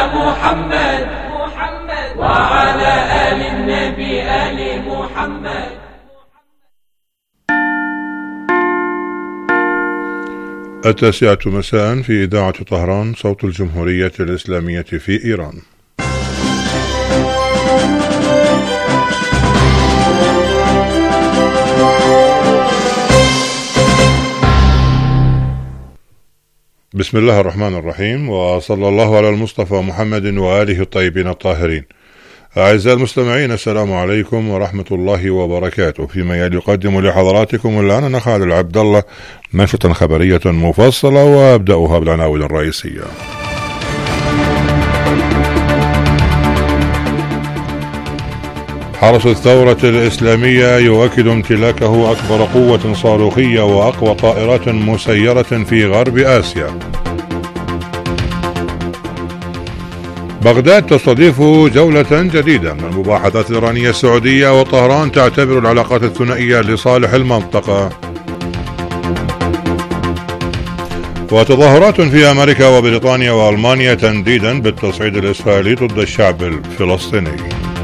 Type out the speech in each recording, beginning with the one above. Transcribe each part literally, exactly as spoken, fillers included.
محمد وعلى آل النبي آل محمد. التاسعة مساء في إذاعة طهران، صوت الجمهورية الإسلامية في إيران. بسم الله الرحمن الرحيم، وصلى الله على المصطفى محمد وآله الطيبين الطاهرين. أعزائي المستمعين، السلام عليكم ورحمة الله وبركاته. فيما يلي يقدم لحضراتكم الآن أنا خالد عبد الله نشرة خبرية مفصلة، وأبدأها بالعناوين الرئيسية. حرس الثورة الإسلامية يؤكد امتلاكه أكبر قوة صاروخية وأقوى طائرات مسيرة في غرب آسيا. بغداد تستضيف جولة جديدة من المباحثات الإيرانية السعودية، وطهران تعتبر العلاقات الثنائية لصالح المنطقة. وتظاهرات في أمريكا وبريطانيا وألمانيا تنديدا بالتصعيد الإسرائيلي ضد الشعب الفلسطيني.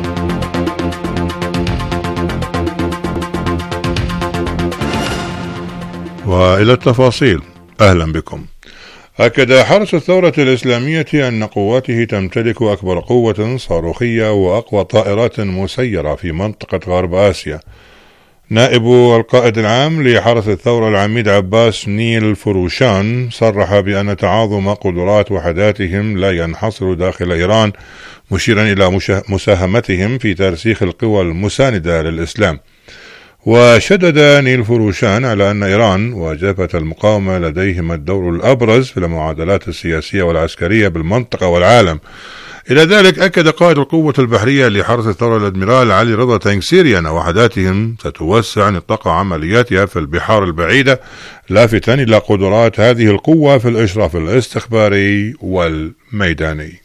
وإلى التفاصيل، أهلا بكم. أكد حرس الثورة الإسلامية أن قواته تمتلك أكبر قوة صاروخية وأقوى طائرات مسيرة في منطقة غرب آسيا. نائب القائد العام لحرس الثورة العميد عباس نيل فروشان صرح بأن تعاظم قدرات وحداتهم لا ينحصر داخل إيران، مشيرا إلى مساهمتهم في ترسيخ القوى المساندة للإسلام. وشدد نيل فروشان على أن إيران وجبهة المقاومة لديهم الدور الأبرز في المعادلات السياسية والعسكرية بالمنطقة والعالم. إلى ذلك أكد قائد القوة البحرية لحرس الثورة الأدميرال علي رضا تنكسيري أن وحداتهم ستوسع نطاق عملياتها في البحار البعيدة، لافتا إلى قدرات هذه القوة في الإشراف الاستخباري والميداني.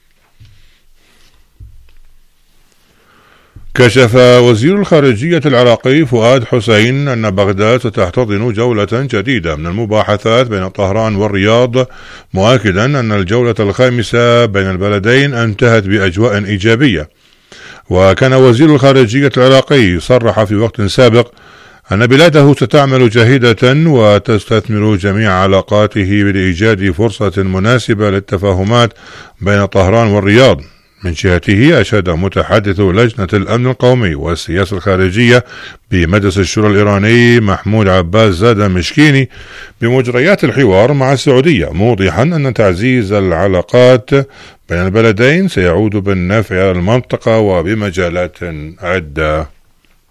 كشف وزير الخارجية العراقي فؤاد حسين أن بغداد ستحتضن جولة جديدة من المباحثات بين طهران والرياض، مؤكدا أن الجولة الخامسة بين البلدين انتهت بأجواء إيجابية. وكان وزير الخارجية العراقي صرح في وقت سابق أن بلاده ستعمل جاهدة وتستثمر جميع علاقاته لإيجاد فرصة مناسبة للتفاهمات بين طهران والرياض. من جهته أشاد متحدث لجنة الأمن القومي والسياسة الخارجية بمجلس الشورى الإيراني محمود عباس زادة مشكيني بمجريات الحوار مع السعودية، موضحا أن تعزيز العلاقات بين البلدين سيعود بالنفع على المنطقة وبمجالات عدة.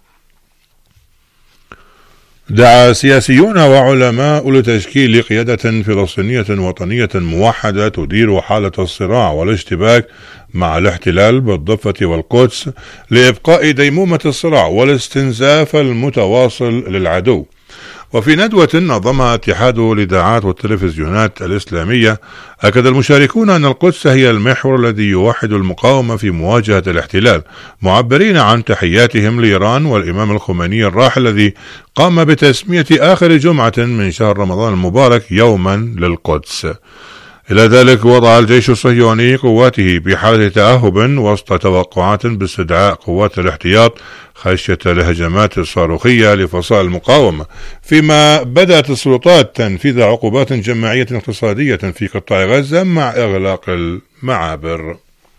دعا سياسيون وعلماء لتشكيل قيادة فلسطينية وطنية موحدة تدير حالة الصراع والاشتباك مع الاحتلال بالضفة والقدس لإبقاء ديمومة الصراع والاستنزاف المتواصل للعدو. وفي ندوة نظمها اتحاد الإذاعات والتلفزيونات الإسلامية، أكد المشاركون أن القدس هي المحور الذي يوحد المقاومة في مواجهة الاحتلال، معبرين عن تحياتهم لإيران والإمام الخميني الراحل الذي قام بتسمية آخر جمعة من شهر رمضان المبارك يوما للقدس. إلى ذلك وضع الجيش الصهيوني قواته بحالة تأهب وسط توقعات باستدعاء قوات الاحتياط خشية الهجمات الصاروخية لفصائل المقاومة، فيما بدأت السلطات تنفيذ عقوبات جماعية اقتصادية في قطاع غزة مع إغلاق المعابر.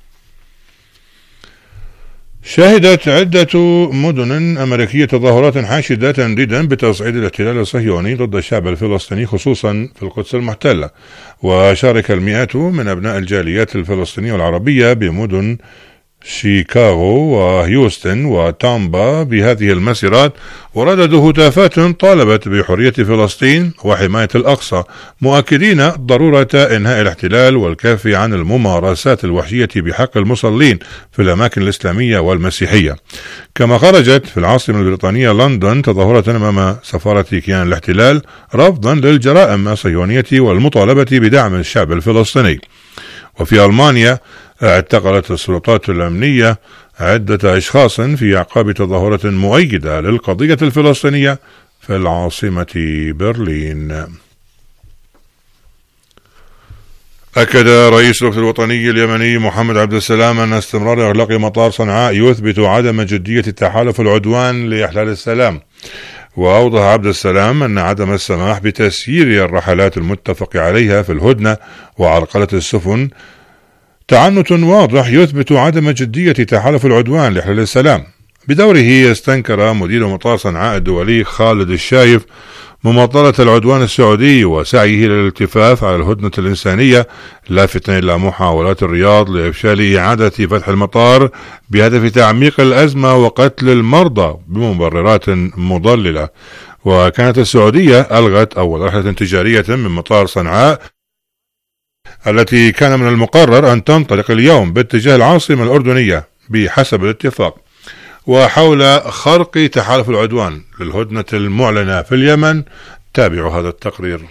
شهدت عدة مدن أمريكية تظاهرات حاشدة تنديدا بتصعيد الاحتلال الصهيوني ضد الشعب الفلسطيني خصوصا في القدس المحتلة. وشارك المئات من أبناء الجاليات الفلسطينية والعربية بمدن شيكاغو وهيوستن وتامبا بهذه المسيرات، ورددوا هتافات طالبت بحرية فلسطين وحماية الأقصى، مؤكدين ضرورة إنهاء الاحتلال والكف عن الممارسات الوحشية بحق المصلين في الأماكن الإسلامية والمسيحية. كما خرجت في العاصمة البريطانية لندن تظاهرة أمام سفارة كيان الاحتلال رفضا للجرائم الصهيونية والمطالبة بدعم الشعب الفلسطيني. وفي ألمانيا اعتقلت السلطات الأمنية عدة أشخاص في أعقاب تظاهرة مؤيدة للقضية الفلسطينية في العاصمة برلين. أكد رئيس الوفد الوطني اليمني محمد عبد السلام أن استمرار إغلاق مطار صنعاء يثبت عدم جدية تحالف العدوان لإحلال السلام. وأوضح عبد السلام أن عدم السماح بتسيير الرحلات المتفق عليها في الهدنة وعرقلة السفن تعنت واضح يثبت عدم جدية تحالف العدوان لإحلال السلام. بدوره استنكر مدير مطار صنعاء الدولي خالد الشايف مماطلة العدوان السعودي وسعيه للالتفاف على الهدنة الإنسانية، لافتا إلى محاولات الرياض لإفشال إعادة فتح المطار بهدف تعميق الأزمة وقتل المرضى بمبررات مضللة. وكانت السعودية ألغت أول رحلة تجارية من مطار صنعاء التي كان من المقرر أن تنطلق اليوم باتجاه العاصمة الأردنية بحسب الاتفاق. وحول خرق تحالف العدوان للهدنة المعلنة في اليمن تابعوا هذا التقرير.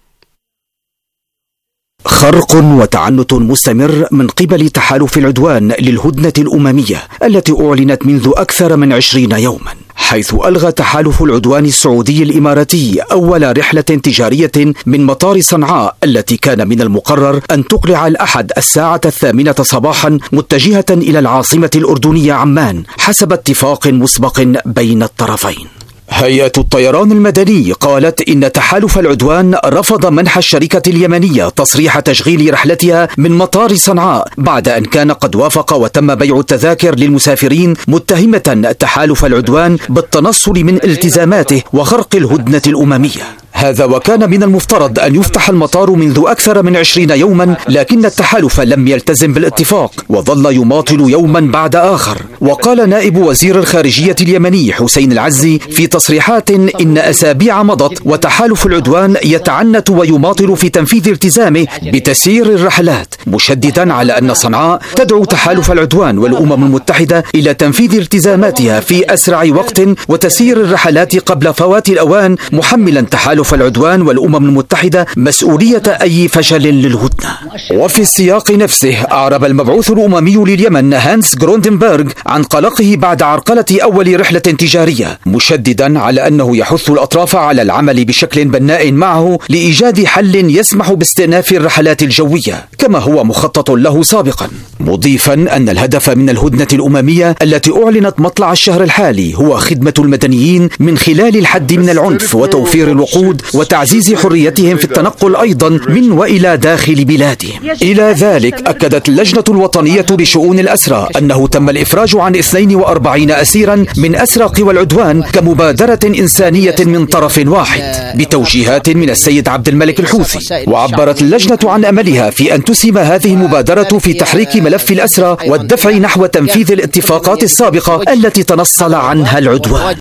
خرق وتعنت مستمر من قبل تحالف العدوان للهدنة الأممية التي أعلنت منذ أكثر من عشرين يوما، حيث ألغى تحالف العدوان السعودي الإماراتي أول رحلة تجارية من مطار صنعاء التي كان من المقرر أن تقلع الأحد الساعة الثامنة صباحا متجهة إلى العاصمة الأردنية عمان حسب اتفاق مسبق بين الطرفين. هيئة الطيران المدني قالت إن تحالف العدوان رفض منح الشركة اليمنية تصريح تشغيل رحلتها من مطار صنعاء بعد أن كان قد وافق وتم بيع التذاكر للمسافرين، متهمة تحالف العدوان بالتنصل من التزاماته وخرق الهدنة الأممية. هذا وكان من المفترض أن يفتح المطار منذ أكثر من عشرين يوما، لكن التحالف لم يلتزم بالاتفاق وظل يماطل يوما بعد آخر. وقال نائب وزير الخارجية اليمني حسين العزي في تصريحات إن أسابيع مضت وتحالف العدوان يتعنت ويماطل في تنفيذ التزامه بتسيير الرحلات، مشددا على أن صنعاء تدعو تحالف العدوان والأمم المتحدة إلى تنفيذ التزاماتها في أسرع وقت وتسيير الرحلات قبل فوات الأوان، محملا تحالف العدوان والأمم المتحدة مسؤولية أي فشل للهدنة. وفي السياق نفسه أعرب المبعوث الأممي لليمن هانس جروندنبرغ عن قلقه بعد عرقلة أول رحلة تجارية، مشددا على أنه يحث الأطراف على العمل بشكل بناء معه لإيجاد حل يسمح باستئناف الرحلات الجوية كما هو مخطط له سابقا، مضيفا أن الهدف من الهدنة الأممية التي أعلنت مطلع الشهر الحالي هو خدمة المدنيين من خلال الحد من العنف وتوفير الوقود وتعزيز حريتهم في التنقل أيضا من وإلى داخل بلادهم. إلى ذلك أكدت اللجنة الوطنية بشؤون الأسرى أنه تم الإفراج عن اثنين وأربعين أسيرا من أسرى قوى العدوان كمبادرة إنسانية من طرف واحد بتوجيهات من السيد عبد الملك الحوثي. وعبرت اللجنة عن أملها في أن تسهم هذه المبادرة في تحريك ملف الأسرى والدفع نحو تنفيذ الاتفاقات السابقة التي تنصل عنها العدوان.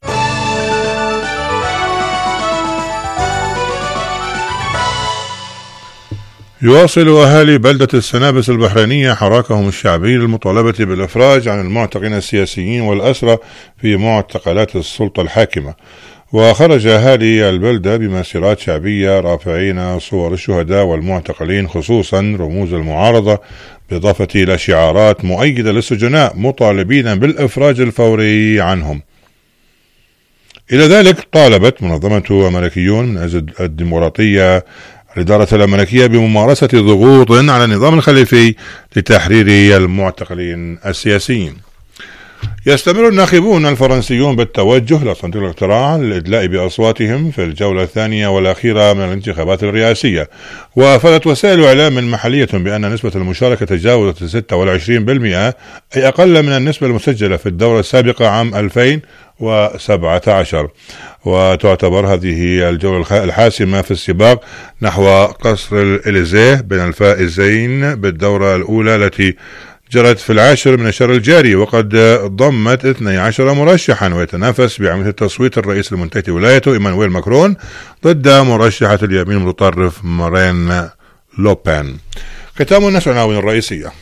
يواصل أهالي بلدة السنابس البحرينية حراكهم الشعبي للمطالبة بالإفراج عن المعتقلين السياسيين والأسرى في معتقلات السلطة الحاكمة. وخرج أهالي البلدة بمسيرات شعبية رافعين صور الشهداء والمعتقلين خصوصا رموز المعارضة، بالإضافة إلى شعارات مؤيدة للسجناء مطالبين بالإفراج الفوري عنهم. إلى ذلك طالبت منظمة ملكيون من أجل الديمقراطية الإدارة الأمريكية بممارسة ضغوط على النظام الخليفي لتحرير المعتقلين السياسيين. يستمر الناخبون الفرنسيون بالتوجه لصندوق الاقتراع للإدلاء بأصواتهم في الجولة الثانية والأخيرة من الانتخابات الرئاسية. وأفادت وسائل إعلام محلية بأن نسبة المشاركة تجاوزت ستة وعشرين بالمئة، أي أقل من النسبة المسجلة في الدورة السابقة عام ألفين وسبعة عشر. وتعتبر هذه الجولة الحاسمة في السباق نحو قصر الإليزيه بين الفائزين بالدورة الأولى التي جرت في العاشر من الشهر الجاري، وقد ضمت اثني عشر مرشحا، ويتنافس بعملية التصويت الرئيس المنتهي ولايته إيمانويل ماكرون ضد مرشحة اليمين المتطرف مارين لوبين. ختام النشر العناوين الرئيسية.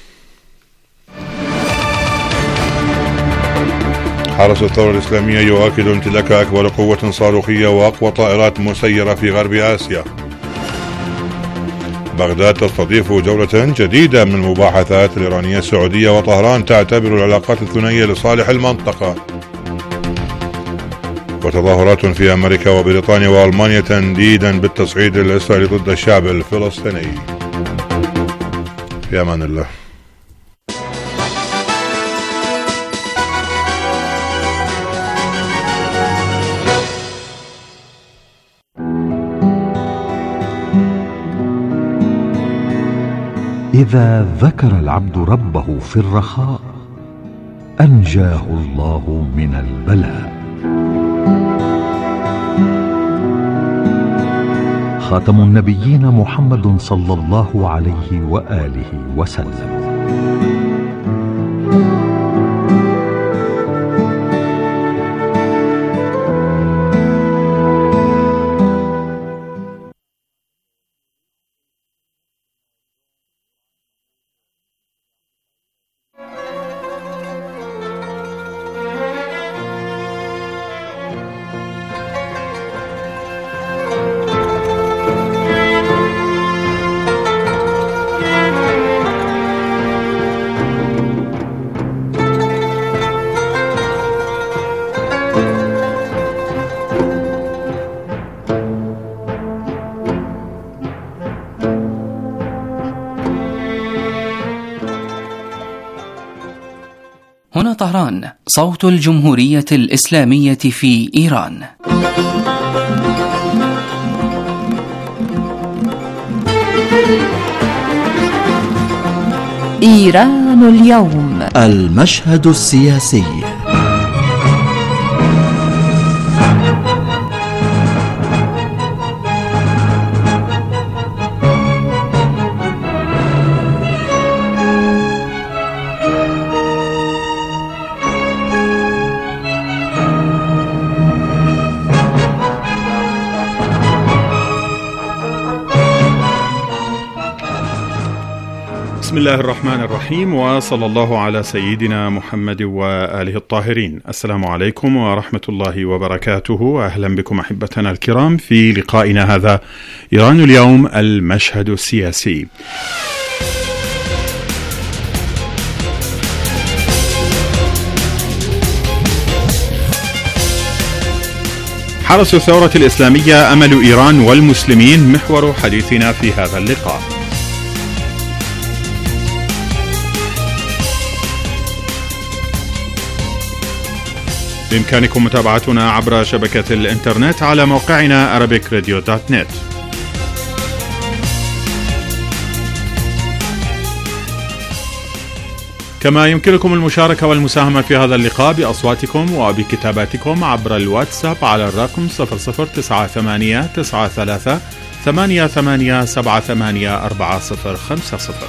حرس الثورة الإسلامية يؤكد امتلاك أكبر قوة صاروخية وأقوى طائرات مسيرة في غرب آسيا. بغداد تستضيف جولة جديدة من المباحثات الإيرانية السعودية، وطهران تعتبر العلاقات الثنائية لصالح المنطقة. وتظاهرات في أمريكا وبريطانيا وألمانيا تنديدا بالتصعيد الإسرائيلي ضد الشعب الفلسطيني. في أمان الله. إذا ذكر العبد ربه في الرخاء أنجاه الله من البلاء. خاتم النبيين محمد صلى الله عليه وآله وسلم. هنا طهران، صوت الجمهورية الإسلامية في إيران. إيران اليوم، المشهد السياسي. بسم الله الرحمن الرحيم، وصلى الله على سيدنا محمد وآله الطاهرين. السلام عليكم ورحمة الله وبركاته. أهلا بكم أحبتنا الكرام في لقائنا هذا إيران اليوم، المشهد السياسي. حرس الثورة الإسلامية، أمل إيران والمسلمين، محور حديثنا في هذا اللقاء. بإمكانكم متابعتنا عبر شبكة الإنترنت على موقعنا arabic radio dot net. كما يمكنكم المشاركة والمساهمة في هذا اللقاء بأصواتكم وبكتاباتكم عبر الواتساب على الرقم صفر صفر تسعة ثمانية تسعة ثلاثة ثمانية ثمانية سبعة ثمانية أربعة صفر خمسة صفر.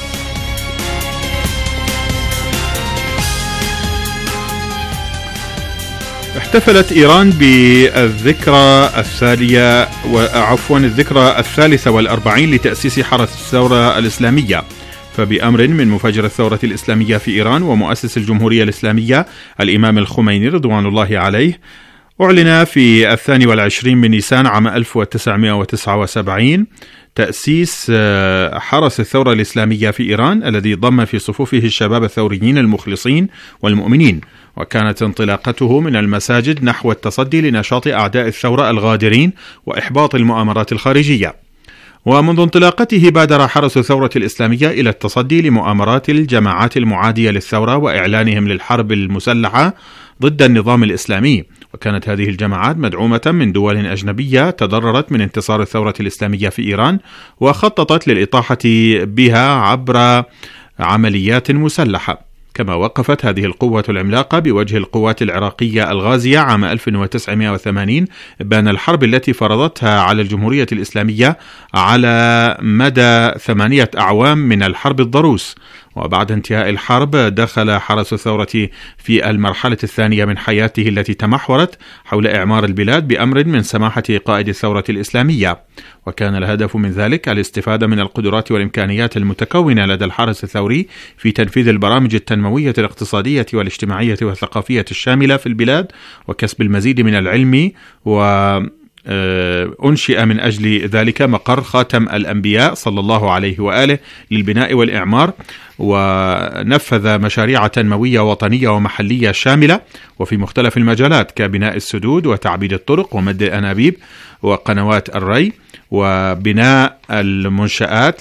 احتفلت إيران بالذكرى الثانية وعفوا الذكرى الثالثة والأربعين لتأسيس حرس الثورة الإسلامية. فبأمر من مفجر الثورة الإسلامية في إيران ومؤسس الجمهورية الإسلامية الإمام الخميني رضوان الله عليه، أعلن في الثاني والعشرين من نيسان عام ألف وتسعمائة وتسعة وسبعين تأسيس حرس الثورة الإسلامية في إيران، الذي ضم في صفوفه الشباب الثوريين المخلصين والمؤمنين. وكانت انطلاقته من المساجد نحو التصدي لنشاط أعداء الثورة الغادرين وإحباط المؤامرات الخارجية. ومنذ انطلاقته بادر حرس الثورة الإسلامية إلى التصدي لمؤامرات الجماعات المعادية للثورة وإعلانهم للحرب المسلحة ضد النظام الإسلامي. وكانت هذه الجماعات مدعومة من دول أجنبية تضررت من انتصار الثورة الإسلامية في إيران، وخططت للإطاحة بها عبر عمليات مسلحة. كما وقفت هذه القوة العملاقة بوجه القوات العراقية الغازية عام ألف وتسعمائة وثمانين بان الحرب التي فرضتها على الجمهورية الإسلامية على مدى ثمانية أعوام من الحرب الضروس. وبعد انتهاء الحرب دخل حرس الثورة في المرحلة الثانية من حياته التي تمحورت حول إعمار البلاد بأمر من سماحة قائد الثورة الإسلامية. وكان الهدف من ذلك الاستفادة من القدرات والإمكانيات المتكونة لدى الحرس الثوري في تنفيذ البرامج التنموية الاقتصادية والاجتماعية والثقافية الشاملة في البلاد، وكسب المزيد من العلم. و أنشئ من أجل ذلك مقر خاتم الأنبياء صلى الله عليه وآله للبناء والإعمار. ونفذ مشاريع تنموية وطنية ومحلية شاملة وفي مختلف المجالات كبناء السدود وتعبيد الطرق ومد الأنابيب وقنوات الري وبناء المنشآت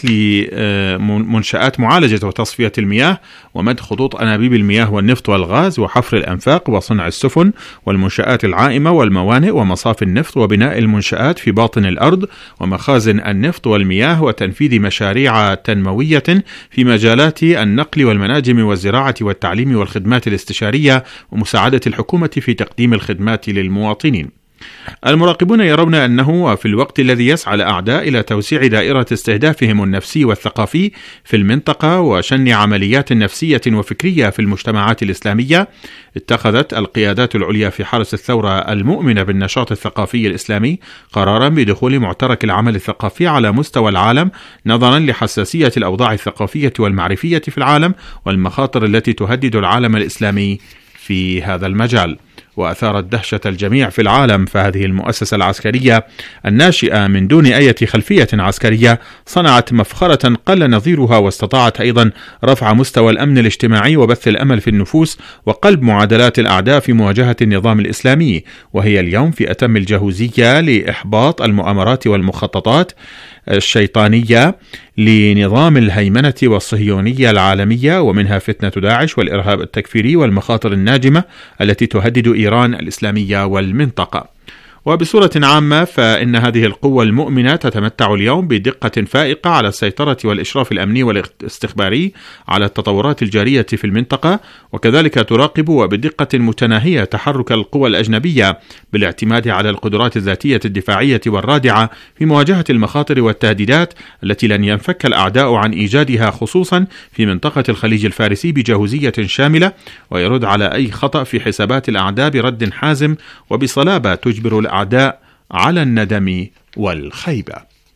لمنشآت معالجة وتصفية المياه ومد خطوط أنابيب المياه والنفط والغاز وحفر الأنفاق وصنع السفن والمنشآت العائمة والموانئ ومصافي النفط وبناء المنشآت في باطن الأرض ومخازن النفط والمياه وتنفيذ مشاريع تنموية في مجالات النقل والمناجم والزراعة والتعليم والخدمات الاستشارية ومساعدة الحكومة في تقديم الخدمات للمواطنين. المراقبون يرون أنه في الوقت الذي يسعى الأعداء إلى توسيع دائرة استهدافهم النفسي والثقافي في المنطقة وشن عمليات نفسية وفكرية في المجتمعات الإسلامية، اتخذت القيادات العليا في حرس الثورة المؤمنة بالنشاط الثقافي الإسلامي قرارا بدخول معترك العمل الثقافي على مستوى العالم نظرا لحساسية الأوضاع الثقافية والمعرفية في العالم والمخاطر التي تهدد العالم الإسلامي في هذا المجال. وأثارت دهشة الجميع في العالم، فهذه المؤسسة العسكرية الناشئة من دون أي خلفية عسكرية صنعت مفخرة قل نظيرها، واستطاعت أيضا رفع مستوى الأمن الاجتماعي وبث الأمل في النفوس وقلب معادلات الأعداء في مواجهة النظام الإسلامي، وهي اليوم في أتم الجهوزية لإحباط المؤامرات والمخططات الشيطانية لنظام الهيمنة والصهيونية العالمية، ومنها فتنة داعش والإرهاب التكفيري والمخاطر الناجمة التي تهدد إيران الإسلامية والمنطقة. وبصورة عامة فإن هذه القوة المؤمنة تتمتع اليوم بدقة فائقة على السيطرة والإشراف الأمني والاستخباري على التطورات الجارية في المنطقة، وكذلك تراقب وبدقة متناهية تحرك القوى الأجنبية بالاعتماد على القدرات الذاتية الدفاعية والرادعة في مواجهة المخاطر والتهديدات التي لن ينفك الأعداء عن إيجادها، خصوصا في منطقة الخليج الفارسي بجهوزية شاملة، ويرد على أي خطأ في حسابات الأعداء برد حازم وبصلابة تجبر الأعداء على الندم والخيبة.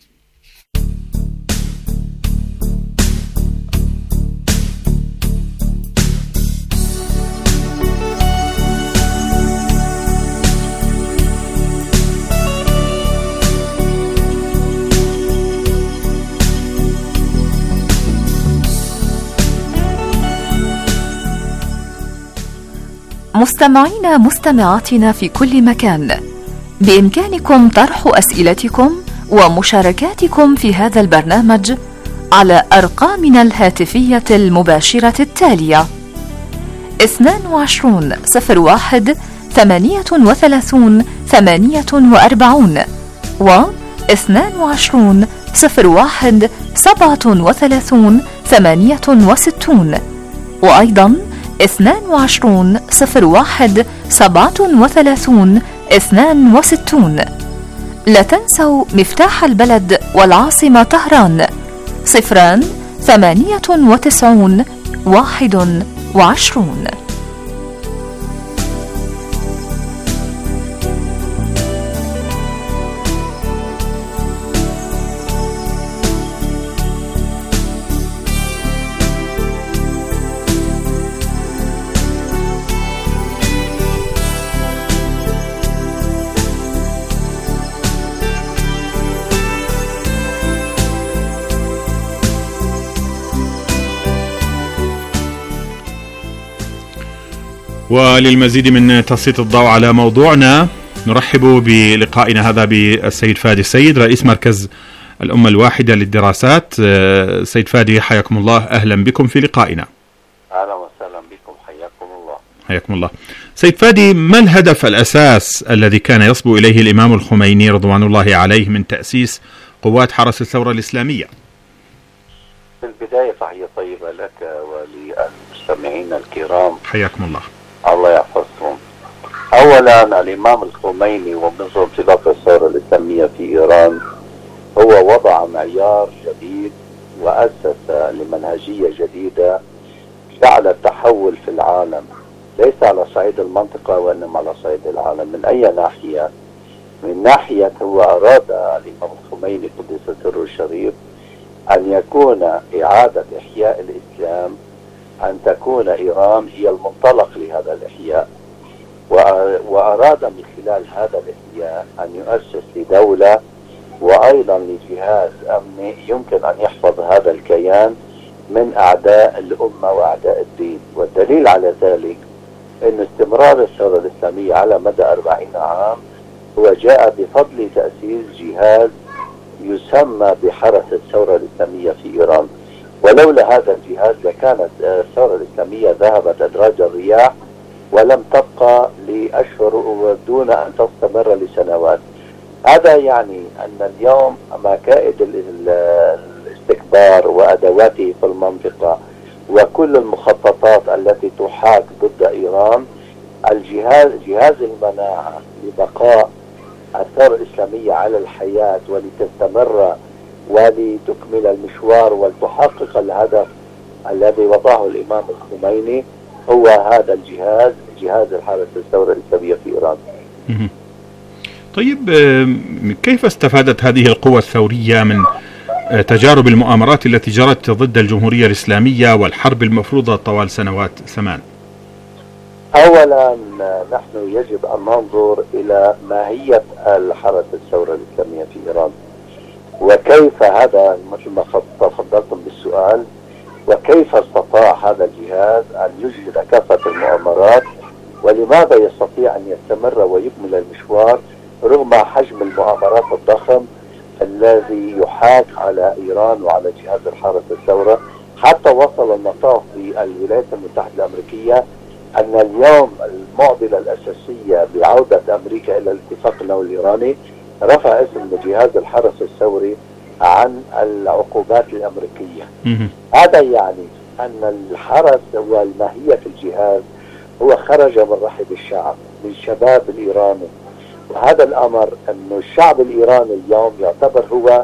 مستمعينا مستمعاتنا في كل مكان، بإمكانكم طرح أسئلتكم ومشاركاتكم في هذا البرنامج على أرقامنا الهاتفية المباشرة التالية: اثنان وعشرون صفر واحد ثمانية وثلاثون ثمانية وأربعون و اثنان وعشرون صفر واحد سبعة وثلاثون ثمانية وستون، وأيضا اثنان وعشرون صفر واحد سبعة وثلاثون اثنان وستون. لا تنسوا مفتاح البلد والعاصمة طهران صفران ثمانية وتسعون واحد وعشرون. وللمزيد من تسليط الضوء على موضوعنا نرحب بلقائنا هذا بالسيد فادي السيد، رئيس مركز الأمة الواحدة للدراسات. سيد فادي حياكم الله، أهلا بكم في لقائنا. أهلا وسهلا بكم، حياكم الله. حياكم الله. سيد فادي، ما الهدف الأساس الذي كان يصبو إليه الإمام الخميني رضوان الله عليه من تأسيس قوات حرس الثورة الإسلامية؟ في البداية تحية طيبة لك وللمستمعين الكرام، حياكم الله. الله يحفظهم. أولا، الإمام الخميني ومنذ انطلاق الثورة الإسلامية في إيران هو وضع معيار جديد وأسس لمنهجية جديدة جعل التحول في العالم ليس على صعيد المنطقة وإنما على صعيد العالم. من أي ناحية؟ من ناحية هو أراد الإمام الخميني قدس سره الشريف أن يكون إعادة إحياء الإسلام، أن تكون إيران هي المنطلق لهذا الإحياء، وأراد من خلال هذا الإحياء أن يؤسس لدولة وأيضا لجهاز أمني يمكن أن يحفظ هذا الكيان من أعداء الأمة وأعداء الدين. والدليل على ذلك أن استمرار الثورة الإسلامية على مدى أربعين عام هو جاء بفضل تأسيس جهاز يسمى بحرس الثورة الإسلامية في إيران. ولولا هذا الجهاز لكانت الثورة الإسلامية ذهبت أدراج الرياح ولم تبقى لأشهر دون أن تستمر لسنوات. هذا يعني أن اليوم مكائد الاستكبار وأدواته في المنطقة وكل المخططات التي تحاك ضد إيران، الجهاز جهاز المناعة لبقاء الثورة الإسلامية على الحياة ولتستمر ولتكمل المشوار ولتحقق الهدف الذي وضعه الإمام الخميني، هو هذا الجهاز، جهاز الحرس الثورة الإسلامية في إيران. طيب، كيف استفادت هذه القوى الثورية من تجارب المؤامرات التي جرت ضد الجمهورية الإسلامية والحرب المفروضة طوال سنوات ثمان؟ أولا نحن يجب أن ننظر إلى ماهية الحرس الثورة الإسلامية في إيران، وكيف هذا مثل ما تفضلتم بالسؤال، وكيف استطاع هذا الجهاز أن يجهد كافة المؤامرات، ولماذا يستطيع أن يستمر ويكمل المشوار رغم حجم المؤامرات الضخم الذي يحاك على إيران وعلى جهاز الحرس الثورة، حتى وصل المطاف في الولايات المتحدة الأمريكية أن اليوم المعضلة الأساسية بعودة أمريكا إلى الاتفاق النووي الإيراني رفع اسم جهاز الحرس الثوري عن العقوبات الأمريكية. هذا يعني أن الحرس والماهية الجهاز هو خرج من رحب الشعب، من الشباب الإيراني، وهذا الأمر أن الشعب الإيراني اليوم يعتبر هو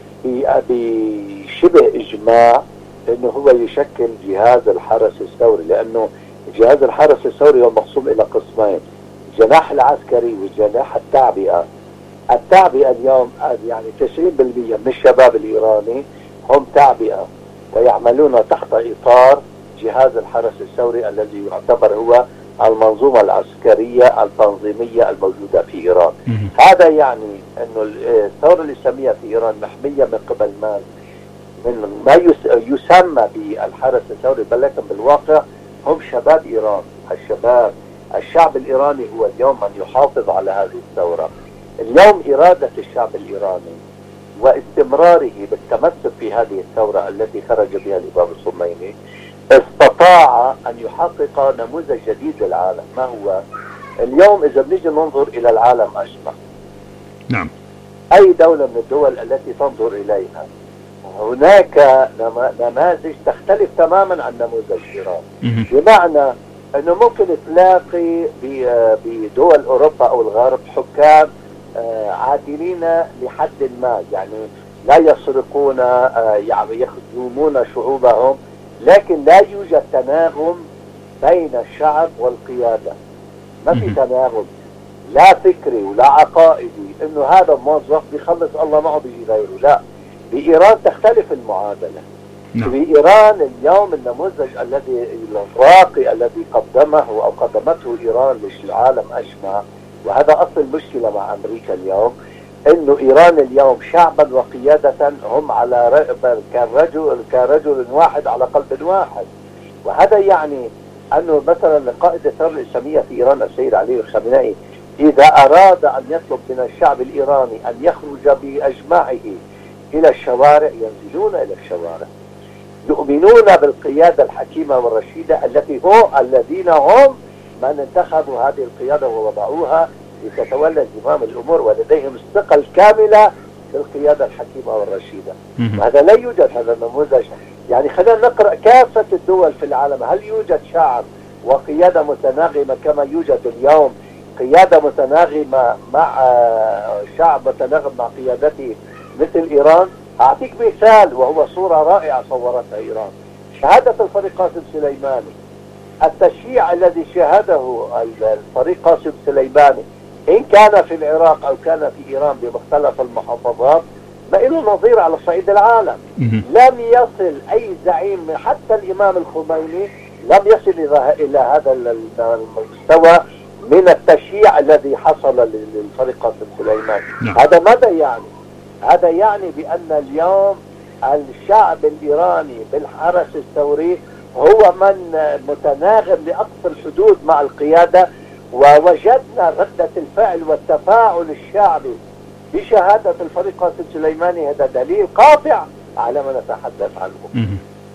بشبه إجماع أنه هو يشكل جهاز الحرس الثوري، لأنه جهاز الحرس الثوري هو مقسوم إلى قسمين، الجناح العسكري والجناح التعبئة. التعبئة اليوم يعني تسعين بالمئة من الشباب الإيراني هم تعبئة ويعملون تحت إطار جهاز الحرس الثوري الذي يعتبر هو المنظومة العسكرية التنظيمية الموجودة في إيران. هذا يعني أن الثورة الإسلامية في إيران محمية من قبل ما من ما يسمى بالحرس الثوري، بل لكن بالواقع هم شباب إيران. الشباب الشعب الإيراني هو اليوم من يحافظ على هذه الثورة. اليوم إرادة الشعب الإيراني واستمراره بالتمسك في هذه الثورة التي خرج بها الإمام الخميني استطاع أن يحقق نموذج جديد للعالم. ما هو اليوم؟ إذا بنيجي ننظر إلى العالم أجمع، نعم، أي دولة من الدول التي تنظر إليها هناك نماذج تختلف تماما عن نموذج إيران. بمعنى أنه ممكن تلاقي بدول أوروبا أو الغرب حكام عادلين لحد ما، يعني لا يسرقون، يعني يخدمون شعوبهم، لكن لا يوجد تناغم بين الشعب والقيادة. ما في تناغم لا فكري ولا عقائدي، انه هذا موظف بيخلص الله معه بيجي غيره. لا، بإيران تختلف المعادلة. نعم. بإيران اليوم النموذج الذي الراقي الذي قدمه أو قدمته إيران للعالم أجمع، وهذا أصل المشكلة مع أمريكا اليوم، إنه إيران اليوم شعبا وقيادة هم على كرجل كرجل واحد على قلب واحد. وهذا يعني أنه مثلا قائد الثورة الإسلامية في إيران السيد علي الخامنئي إذا أراد أن يطلب من الشعب الإيراني أن يخرج بأجمعه إلى الشوارع ينزلون إلى الشوارع، يؤمنون بالقيادة الحكيمة والرشيدة التي هو الذين هم من انتخبوا هذه القيادة ووضعوها لتتولى زمام الأمور، ولديهم الثقة الكاملة بالقيادة الحكيمة والرشيدة. وهذا لا يوجد هذا النموذج. يعني خلينا نقرأ كافة الدول في العالم، هل يوجد شعب وقيادة متناغمة كما يوجد اليوم قيادة متناغمة مع شعب متناغم مع قيادته مثل إيران؟ أعطيك مثال وهو صورة رائعة صورتها إيران، شهادة الفريق قاسم سليماني، التشييع الذي شاهده الفريق قاسم سليماني إن كان في العراق أو كان في إيران بمختلف المحافظات ما له نظير على صعيد العالم. لم يصل أي زعيم حتى الإمام الخميني لم يصل إلى هذا المستوى من التشييع الذي حصل للفريق قاسم سليماني. هذا ماذا يعني؟ هذا يعني بأن اليوم الشعب الإيراني بالحرس الثوري هو من متناغم لأقصى الحدود مع القيادة، ووجدنا ردة الفعل والتفاعل الشعبي بشهادة الفريق قاسم سليماني. هذا دليل قاطع على ما نتحدث عنه.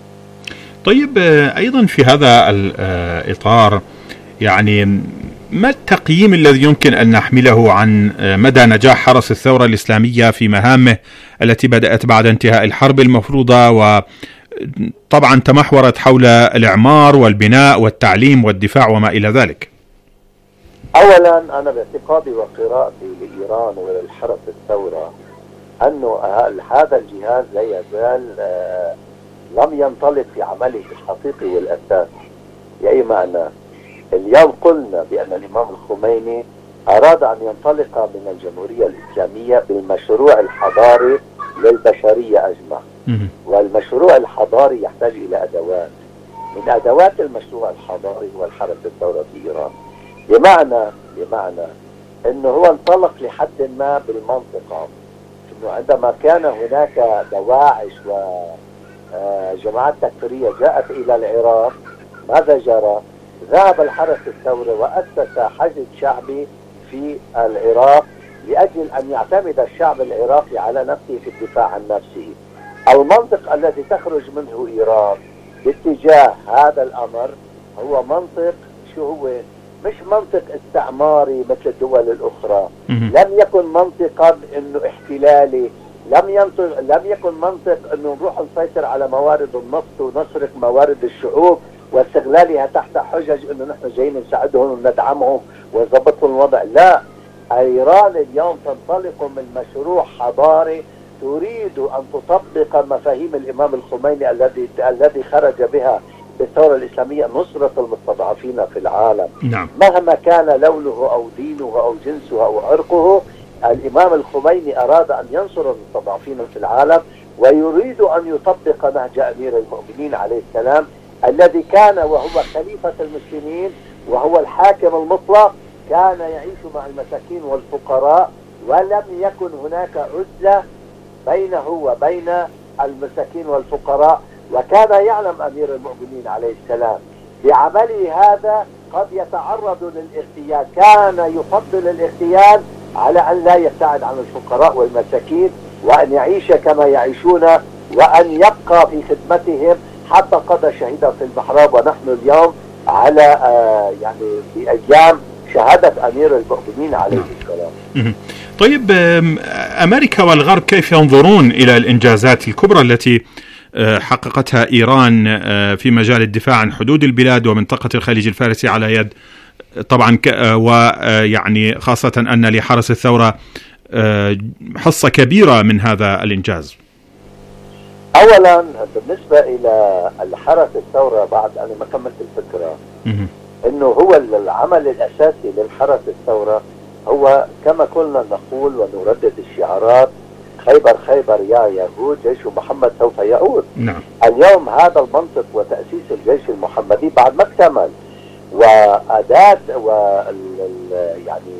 طيب أيضا في هذا الإطار يعني ما التقييم الذي يمكن أن نحمله عن مدى نجاح حرس الثورة الإسلامية في مهامه التي بدأت بعد انتهاء الحرب المفروضة، وطبعا تمحورت حول الإعمار والبناء والتعليم والدفاع وما إلى ذلك؟ أولا أنا باعتقادي وقراءتي لإيران وللحرس الثورة أنه هذا الجهاز لا يزال لم ينطلق في عمله الحقيقي والأساسي. بأي معنى؟ اليوم قلنا بأن الإمام الخميني أراد أن ينطلق من الجمهورية الإسلامية بالمشروع الحضاري للبشرية أجمع، والمشروع الحضاري يحتاج إلى أدوات. من أدوات المشروع الحضاري هو الحرس الثورة في إيران، بمعنى بمعنى أنه هو انطلق لحد ما بالمنطقة، أنه عندما كان هناك دواعش وجماعات تكفيرية جاءت إلى العراق ماذا جرى؟ ذهب الحرس الثوري وأسس حشد شعبي في العراق لأجل أن يعتمد الشعب العراقي على نفسه في الدفاع عن نفسه. المنطق الذي تخرج منه إيران باتجاه هذا الأمر هو منطق شو هو؟ مش منطق استعماري مثل الدول الأخرى، لم يكن منطقا إنه احتلالي، لم ينطق لم يكن منطق إنه نروح نسيطر على موارد النفط ونسرق موارد الشعوب واستغلالها تحت حجج إنه نحن جايين نساعدهم وندعمهم ونضبطهم الوضع. لا، إيران اليوم تنطلق من مشروع حضاري تريد أن تطبق مفاهيم الإمام الخميني الذي الذي خرج بها بالثورة الإسلامية، نصرة المستضعفين في العالم. نعم. مهما كان لونه أو دينه أو جنسه أو عرقه، الإمام الخميني أراد أن ينصر المستضعفين في العالم، ويريد أن يطبق نهج أمير المؤمنين عليه السلام الذي كان وهو خليفة المسلمين وهو الحاكم المطلق، كان يعيش مع المساكين والفقراء، ولم يكن هناك عزلة بينه وبين المساكين والفقراء. وكان يعلم أمير المؤمنين عليه السلام بعمله هذا قد يتعرض للاغتيال، كان يفضل الاغتيال على أن لا يبتعد عن الفقراء والمساكين وأن يعيش كما يعيشون وأن يبقى في خدمتهم حتى قضى شهيدا في المحراب. ونحن اليوم على آه يعني في أيام شهادة أمير المؤمنين عليه السلام. طيب أمريكا والغرب كيف ينظرون إلى الإنجازات الكبرى التي حققتها إيران في مجال الدفاع عن حدود البلاد ومنطقة الخليج الفارسي على يد طبعا ويعني خاصة أن لحرس الثورة حصة كبيرة من هذا الإنجاز؟ أولا بالنسبة إلى الحرس الثورة، بعد أنا ما كملت الفكرة، إنه هو العمل الأساسي للحرس الثورة هو كما كنا نقول ونردد الشعارات: خيبر خيبر يا يهود، جيش محمد سوف يعود. نعم. اليوم هذا المنطق وتأسيس الجيش المحمدي بعد ما اكتمل، وأداة وال يعني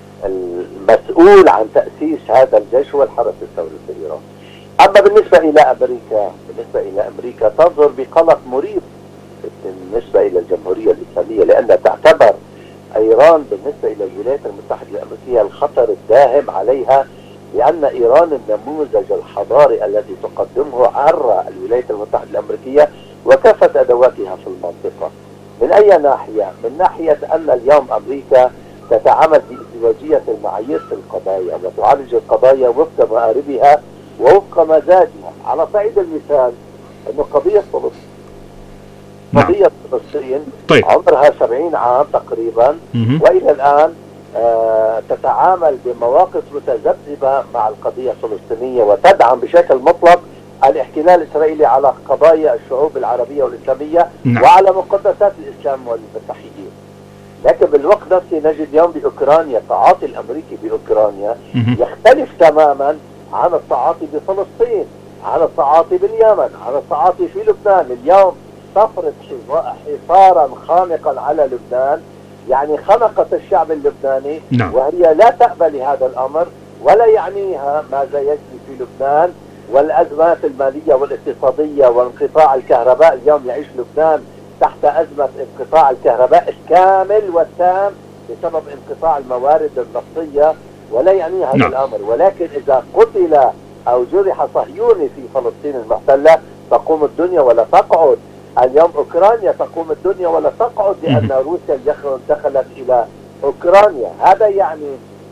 المسؤول عن تأسيس هذا الجيش هو الحرس الثوري في إيران. أما بالنسبة إلى أمريكا، بالنسبة إلى أمريكا تنظر بقلق مريب بالنسبة إلى الجمهورية الإسلامية، لأن تعتبر إيران بالنسبة إلى الولايات المتحدة الأمريكية الخطر الداهم عليها، لأن إيران النموذج الحضاري الذي تقدمه عرى الولايات المتحدة الأمريكية وكافة أدواتها في المنطقة. من أي ناحية؟ من ناحية أن اليوم أمريكا تتعامل بازدواجية المعايير في القضايا وتعالج القضايا وفق مآربها ووفق مزاجها. على صعيد المثال أنه قضية فلسطين قضية فلسطين طيب. عمرها سبعين عام تقريبا، م- وإلى الآن آه تتعامل بمواقف متذبذبة مع القضية الفلسطينية وتدعم بشكل مطلق الاحتلال الإسرائيلي على قضايا الشعوب العربية والإسلامية نعم. وعلى مقدسات الإسلام والمسيحيين. لكن بالوقت نفسه نجد اليوم بأوكرانيا التعاطي الأمريكي بأوكرانيا م- يختلف تماما عن التعاطي بفلسطين، عن التعاطي باليمن، عن التعاطي في لبنان. اليوم تفرض حصارا خانقا على لبنان، يعني خنقت الشعب اللبناني. نعم. وهي لا تقبل هذا الأمر ولا يعنيها ماذا يجري في لبنان، والأزمات المالية والاقتصادية وانقطاع الكهرباء. اليوم يعيش لبنان تحت أزمة انقطاع الكهرباء الكامل والتام بسبب انقطاع الموارد النفطية، ولا يعني هذا نعم. الأمر. ولكن إذا قتل أو جرح صهيوني في فلسطين المحتلة تقوم الدنيا ولا تقعد. اليوم أوكرانيا تقوم الدنيا ولا تقعد لأن روسيا دخلت إلى أوكرانيا. هذا يعني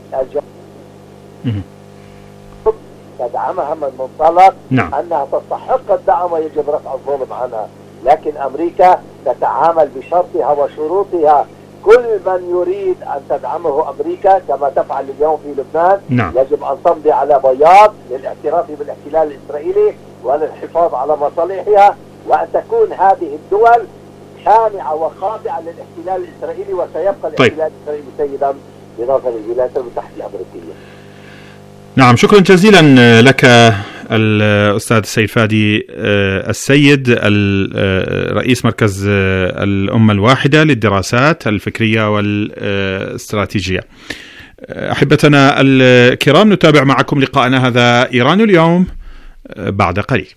تدعمها من منطلق نعم. أنها تستحق الدعم ويجب رفع الظلم عنها، لكن أمريكا تتعامل بشرطها وشروطها. كل من يريد أن تدعمه أمريكا كما تفعل اليوم في لبنان نعم. يجب أن تمضي على بياض للاعتراف بالاحتلال الإسرائيلي وللحفاظ على مصالحها، وأن تكون هذه الدول خانعة وخاضعة للاحتلال الإسرائيلي، وسيبقى طيب. الاحتلال الإسرائيلي سيدا بنظر الولايات المتحدة الأمريكية. نعم، شكرا جزيلا لك الأستاذ السيد فادي السيد، رئيس مركز الأمة الواحدة للدراسات الفكرية والاستراتيجية. أحبتنا الكرام، نتابع معكم لقاءنا هذا إيران اليوم بعد قليل.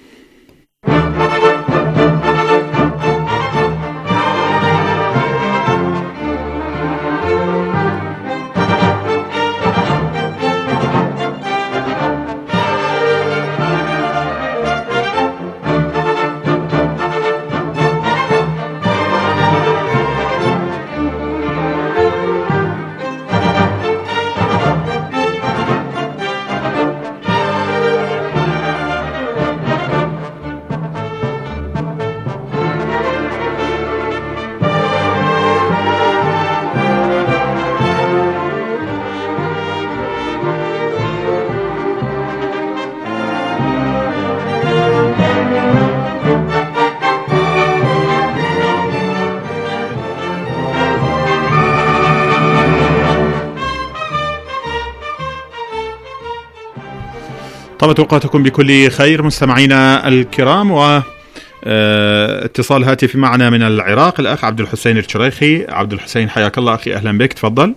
طابت اوقاتكم بكل خير مستمعينا الكرام، واتصال هاتفي معنا من العراق الاخ عبد الحسين الشريخي. عبد الحسين حياك الله اخي، اهلا بك، تفضل.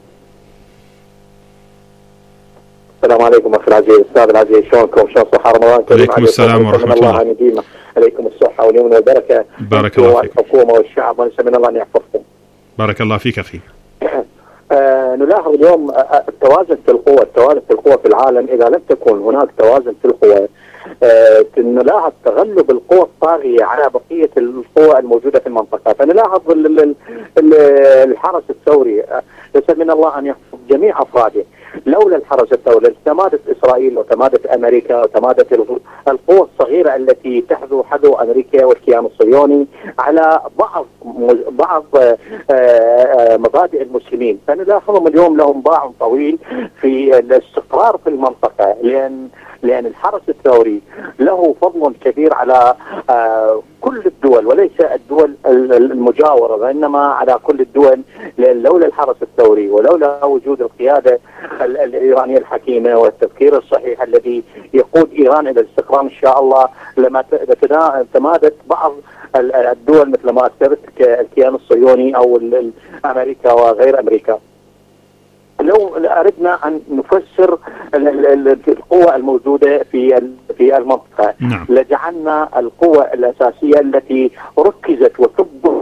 السلام عليكم اخي العزيز، استاذ العزيز، شلونكم؟ شلون صحة رمضان كريم؟ عليكم السلام ورحمة الله. الله نديمه عليكم الصحة واليمن والبركة. بارك الله فيك. الحكومة والشعب، ونسأل من الله ان يحفظكم. بارك الله فيك اخي. آه نلاحظ اليوم آه التوازن في القوى، التوازن في القوى في العالم. إذا لم تكن هناك توازن في القوى آه نلاحظ تغلب القوى الطاغية على بقية القوى الموجودة في المنطقة. فنلاحظ الحرس الثوري، نسأل من الله أن يحفظ جميع أفراده. لولا الحرس الثوري لتمادت إسرائيل وتمادت أمريكا وتمادت القوى الصغيرة التي تحذو حذو أمريكا والكيان الصهيوني على بعض بعض مبادئ المسلمين. فنلاحظهم اليوم لهم باع طويل في الاستقرار في المنطقة، لأن لأن الحرس الثوري له فضل كبير على كل الدول وليس الدول المجاورة، وإنما على كل الدول. لأن لولا الحرس الثوري ولولا وجود القيادة الإيرانية الحكيمة والتفكير الصحيح الذي يقود إيران إلى الاستقرار إن شاء الله لما تمادت بعض الدول مثل ما أثبت الكيان الصهيوني أو أمريكا وغير أمريكا. لو أردنا أن نفسر القوة الموجودة في في المنطقة، نعم. لجعلنا القوة الأساسية التي ركزت وثبت.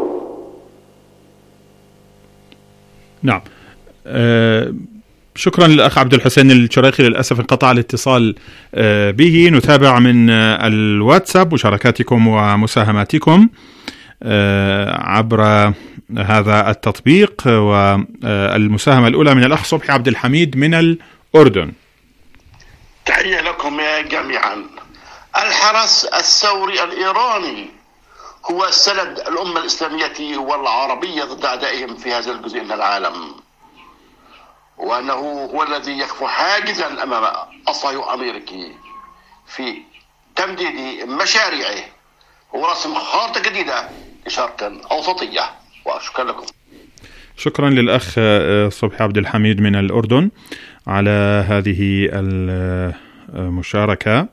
نعم. أه شكرا للأخ عبد الحسين الشريخي، للأسف انقطع الاتصال أه به. نتابع من أه الواتساب مشاركاتكم ومساهماتكم أه عبر هذا التطبيق. والمساهمة الأولى من الأخ صبحي عبد الحميد من الأردن. تحية لكم جميعا. الحرس الثوري الإيراني هو سند الأمة الإسلامية والعربية ضد أعدائهم في هذا الجزء من العالم، وأنه هو الذي يكفو حاجزا أمام الصهيون الأمريكي في تمديد مشاريعه ورسم خارطة جديدة لشرق أوسطية. وشكرا لكم. شكرا للأخ صبحي عبد الحميد من الأردن على هذه المشاركة.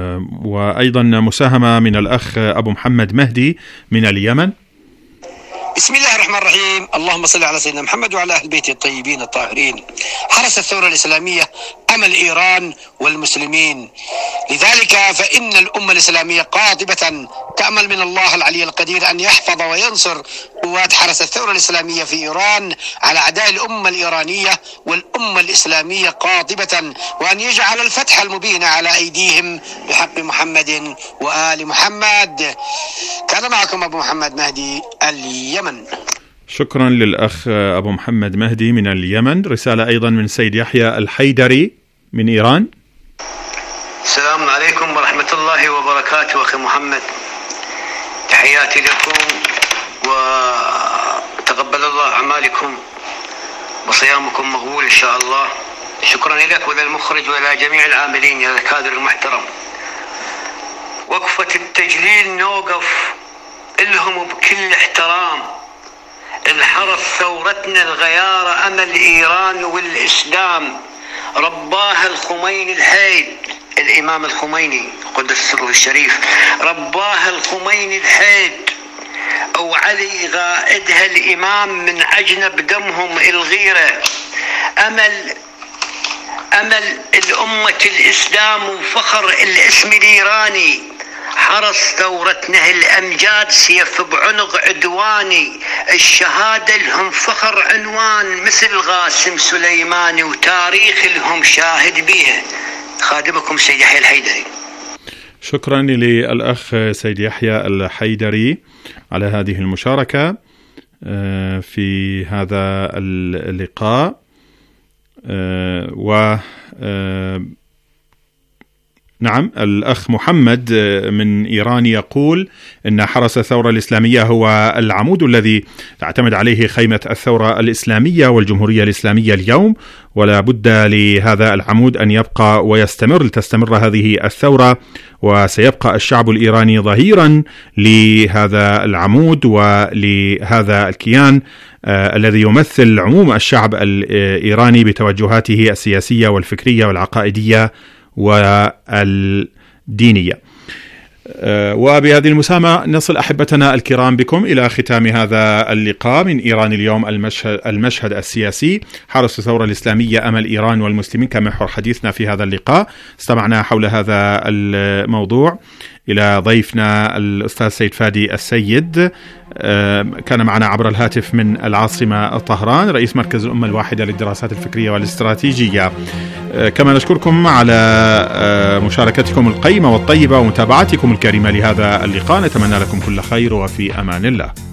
وأيضا مساهمة من الأخ أبو محمد مهدي من اليمن. بسم الله الرحمن الرحيم. اللهم صل على سيدنا محمد وعلى أهل بيته الطيبين الطاهرين. حرس الثورة الإسلامية أمل إيران والمسلمين، لذلك فإن الأمة الإسلامية قاطبة تأمل من الله العلي القدير أن يحفظ وينصر قوات حرس الثورة الإسلامية في إيران على أعداء الأمة الإيرانية والأمة الإسلامية قاطبة، وأن يجعل الفتح المبين على أيديهم بحق محمد وآل محمد. كان معكم أبو محمد مهدي اليمن. شكرا للأخ أبو محمد مهدي من اليمن. رسالة أيضا من سيد يحيى الحيدري من إيران. السلام عليكم ورحمة الله وبركاته. أخي محمد، تحياتي لكم وتقبل الله أعمالكم وصيامكم مقبول إن شاء الله. شكرا لك وللمخرج وإلى جميع العاملين يا الكادر المحترم. وقفة التجليل نوقف لهم بكل احترام. الحرس ثورتنا الغيارة أمل إيران والإسلام، رباها الخميني الحيد، الإمام الخميني قدس سره الشريف، رباها الخميني الحيد وعلي غائدها الإمام من عجنب دمهم الغيرة. أمل أمل الأمة الإسلام وفخر الاسم الإيراني. حرس ثورتنا الأمجاد سيف بعنق عدواني، الشهادة لهم فخر عنوان مثل غاسم سليماني، وتاريخ لهم شاهد بيها. خادمكم سيد يحيى الحيدري. شكرا للأخ سيد يحيى الحيدري على هذه المشاركة في هذا اللقاء. و نعم، الأخ محمد من إيران يقول إن حرس الثورة الإسلامية هو العمود الذي تعتمد عليه خيمة الثورة الإسلامية والجمهورية الإسلامية اليوم، ولا بد لهذا العمود أن يبقى ويستمر لتستمر هذه الثورة، وسيبقى الشعب الإيراني ظهيرا لهذا العمود ولهذا الكيان آه الذي يمثل عموم الشعب الإيراني بتوجهاته السياسية والفكرية والعقائدية والدينية. وبهذه المسامة نصل أحبتنا الكرام بكم إلى ختام هذا اللقاء من إيران اليوم، المشهد, المشهد السياسي، حرس الثورة الإسلامية أمل إيران والمسلمين كمحور حديثنا في هذا اللقاء. استمعنا حول هذا الموضوع إلى ضيفنا الأستاذ سيد فادي السيد، كان معنا عبر الهاتف من العاصمة طهران، رئيس مركز الأمة الواحدة للدراسات الفكرية والاستراتيجية. كما نشكركم على مشاركتكم القيمة والطيبة ومتابعتكم الكريمة لهذا اللقاء. نتمنى لكم كل خير وفي أمان الله.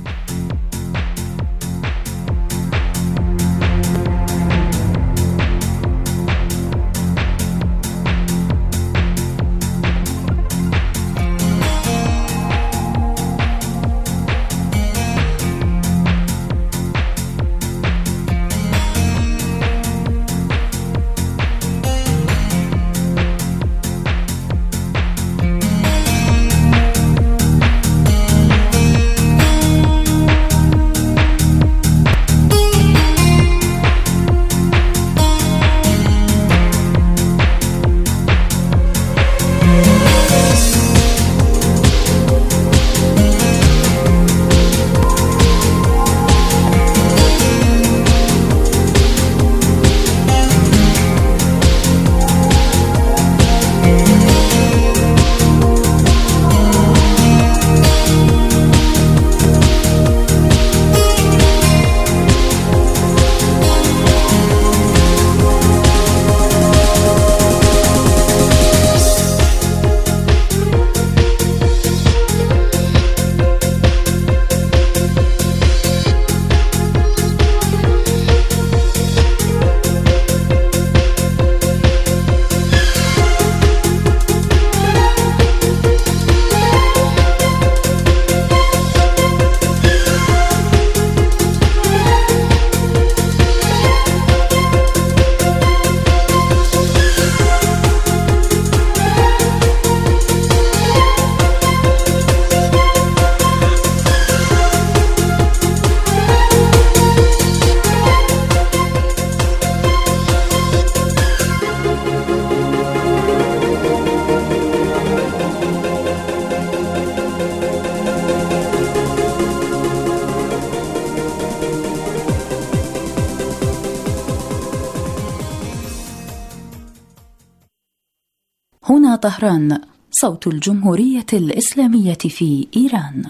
طهران، صوت الجمهورية الإسلامية في إيران.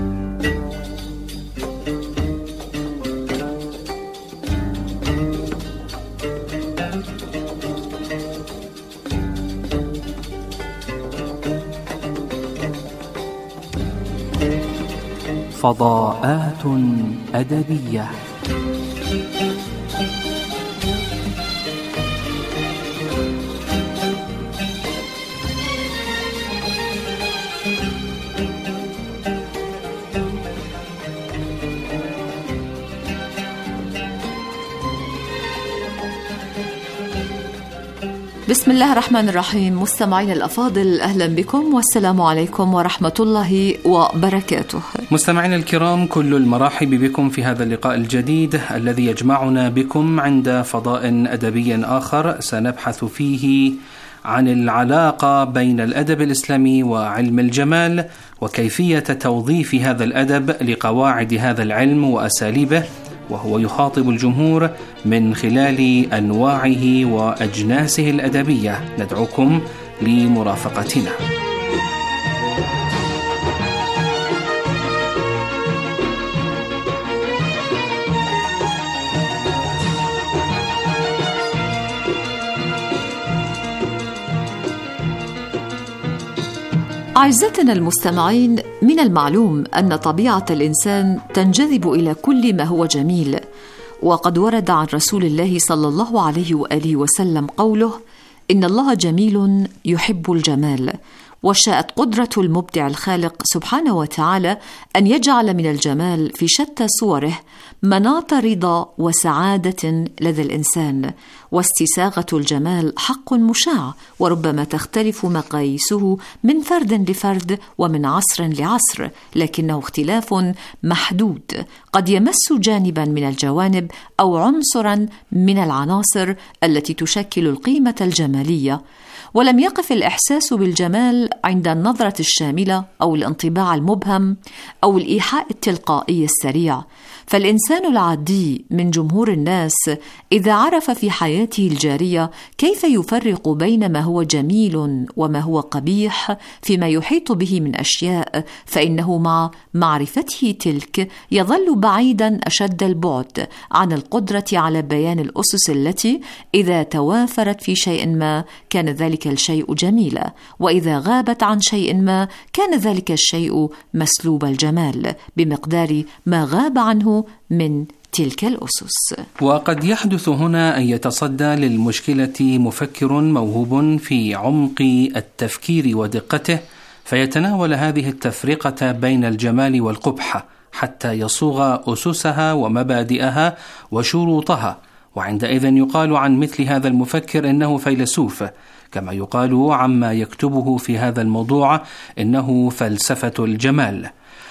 فضاءات أدبية. بسم الله الرحمن الرحيم. مستمعين الأفاضل، أهلا بكم والسلام عليكم ورحمة الله وبركاته. مستمعين الكرام، كل المرحب بكم في هذا اللقاء الجديد الذي يجمعنا بكم عند فضاء أدبي آخر سنبحث فيه عن العلاقة بين الأدب الإسلامي وعلم الجمال، وكيفية توظيف هذا الأدب لقواعد هذا العلم وأساليبه، وهو يخاطب الجمهور من خلال أنواعه وأجناسه الأدبية. ندعوكم لمرافقتنا. أعزتنا المستمعين، من المعلوم أن طبيعة الإنسان تنجذب إلى كل ما هو جميل، وقد ورد عن رسول الله صلى الله عليه وآله وسلم قوله: إن الله جميل يحب الجمال. وشاءت قدرة المبدع الخالق سبحانه وتعالى أن يجعل من الجمال في شتى صوره مناط رضا وسعادة لدى الإنسان. واستساغة الجمال حق مشاع، وربما تختلف مقاييسه من فرد لفرد ومن عصر لعصر، لكنه اختلاف محدود قد يمس جانبا من الجوانب أو عنصرا من العناصر التي تشكل القيمة الجمالية. ولم يقف الإحساس بالجمال عند النظرة الشاملة أو الانطباع المبهم أو الإيحاء التلقائي السريع، فالإنسان العادي من جمهور الناس إذا عرف في حياته الجارية كيف يفرق بين ما هو جميل وما هو قبيح فيما يحيط به من أشياء، فإنه مع معرفته تلك يظل بعيدا أشد البعد عن القدرة على بيان الأسس التي إذا توافرت في شيء ما كان ذلك الشيء جميلا، وإذا غابت عن شيء ما كان ذلك الشيء مسلوب الجمال بمقدار ما غاب عنه من تلك الأسس. وقد يحدث هنا أن يتصدى للمشكلة مفكر موهوب في عمق التفكير ودقته، فيتناول هذه التفرقة بين الجمال والقبح حتى يصوغ أسسها ومبادئها وشروطها، وعندئذ يقال عن مثل هذا المفكر إنه فيلسوف، كما يقال عما يكتبه في هذا الموضوع إنه فلسفة الجمال.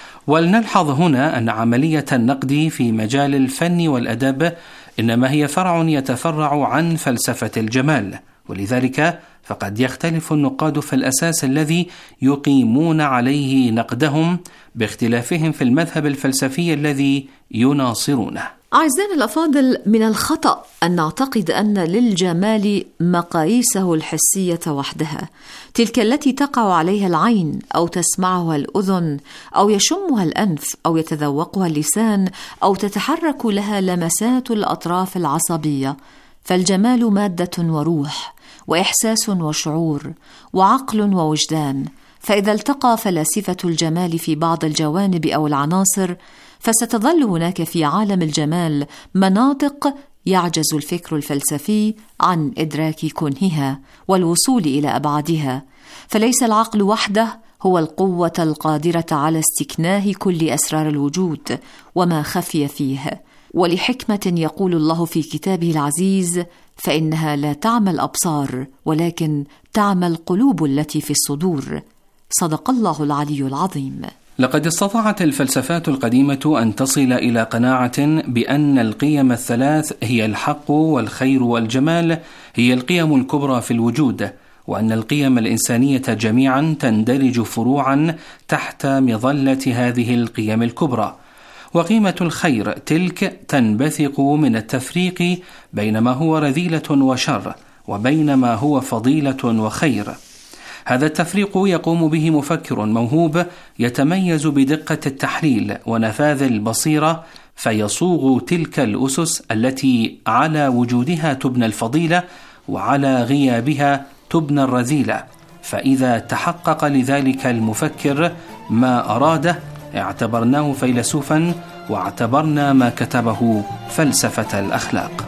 ولنلحظ هنا أن عملية النقد في مجال الفن والأدب إنما هي فرع يتفرع عن فلسفة الجمال، ولذلك فقد يختلف النقاد في الأساس الذي يقيمون عليه نقدهم باختلافهم في المذهب الفلسفي الذي يناصرونه. أعزائنا الأفاضل، من الخطأ أن نعتقد أن للجمال مقاييسه الحسية وحدها، تلك التي تقع عليها العين أو تسمعها الأذن أو يشمها الأنف أو يتذوقها اللسان أو تتحرك لها لمسات الأطراف العصبية. فالجمال مادة وروح وإحساس وشعور وعقل ووجدان، فإذا التقى فلاسفة الجمال في بعض الجوانب أو العناصر، فستظل هناك في عالم الجمال مناطق يعجز الفكر الفلسفي عن إدراك كنهها والوصول إلى أبعادها. فليس العقل وحده هو القوة القادرة على استكناه كل أسرار الوجود وما خفي فيه. ولحكمة يقول الله في كتابه العزيز: فإنها لا تعمى الأبصار ولكن تعمى القلوب التي في الصدور. صدق الله العلي العظيم. لقد استطاعت الفلسفات القديمة أن تصل إلى قناعة بأن القيم الثلاث هي الحق والخير والجمال هي القيم الكبرى في الوجود، وأن القيم الإنسانية جميعا تندرج فروعا تحت مظلة هذه القيم الكبرى. وقيمة الخير تلك تنبثق من التفريق بين ما هو رذيلة وشر وبين ما هو فضيلة وخير. هذا التفريق يقوم به مفكر موهوب يتميز بدقة التحليل ونفاذ البصيرة، فيصوغ تلك الأسس التي على وجودها تبنى الفضيلة وعلى غيابها تبنى الرذيلة. فإذا تحقق لذلك المفكر ما أراده اعتبرناه فيلسوفا، واعتبرنا ما كتبه فلسفة الأخلاق.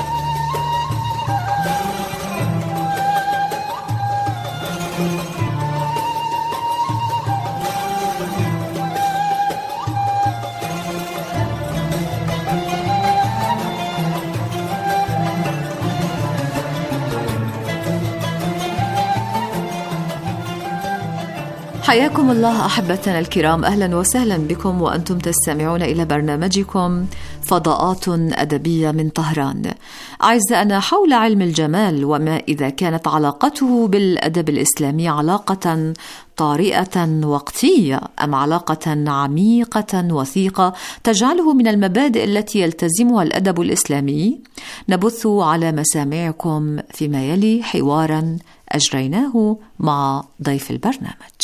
حياكم الله أحبتنا الكرام، أهلا وسهلا بكم وأنتم تستمعون إلى برنامجكم فضاءات أدبية من طهران. أعزائنا، حول علم الجمال وما إذا كانت علاقته بالأدب الإسلامي علاقة طارئة وقتية أم علاقة عميقة وثيقة تجعله من المبادئ التي يلتزمها الأدب الإسلامي، نبث على مسامعكم فيما يلي حوارا أجريناه مع ضيف البرنامج.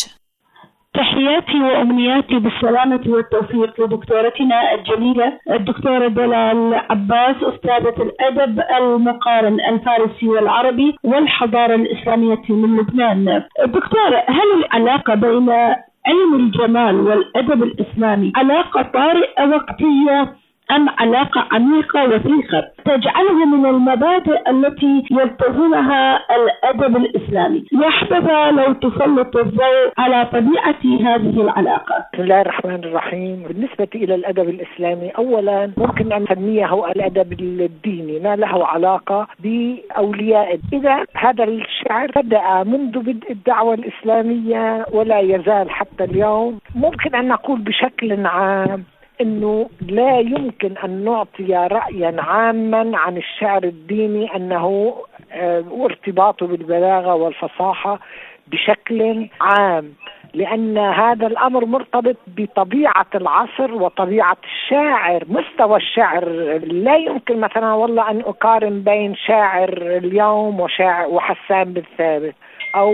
تحياتي وأمنياتي بالسلامة والتوفيق لدكتورتنا الجليلة الدكتورة دلال عباس، أستاذة الأدب المقارن الفارسي والعربي والحضارة الإسلامية من لبنان. دكتورة، هل العلاقة بين علم الجمال والأدب الإسلامي علاقة طارئة وقتية أم علاقة عميقة وثيقة تجعله من المبادئ التي يلتزمها الأدب الإسلامي؟ يحبذا لو تسلط الضوء على طبيعة هذه العلاقة. بسم الله الرحمن الرحيم. بالنسبة إلى الأدب الإسلامي، أولا ممكن أن نسميه الأدب الديني، ما له علاقة بأولياء. إذا هذا الشعر بدأ منذ بدء الدعوة الإسلامية ولا يزال حتى اليوم. ممكن أن نقول بشكل عام أنه لا يمكن أن نعطي رأيا عاما عن الشعر الديني أنه ارتباطه بالبلاغة والفصاحة بشكل عام، لأن هذا الأمر مرتبط بطبيعة العصر وطبيعة الشاعر. مستوى الشعر لا يمكن مثلا والله أن أقارن بين شاعر اليوم وشاعر وحسان بن ثابت أو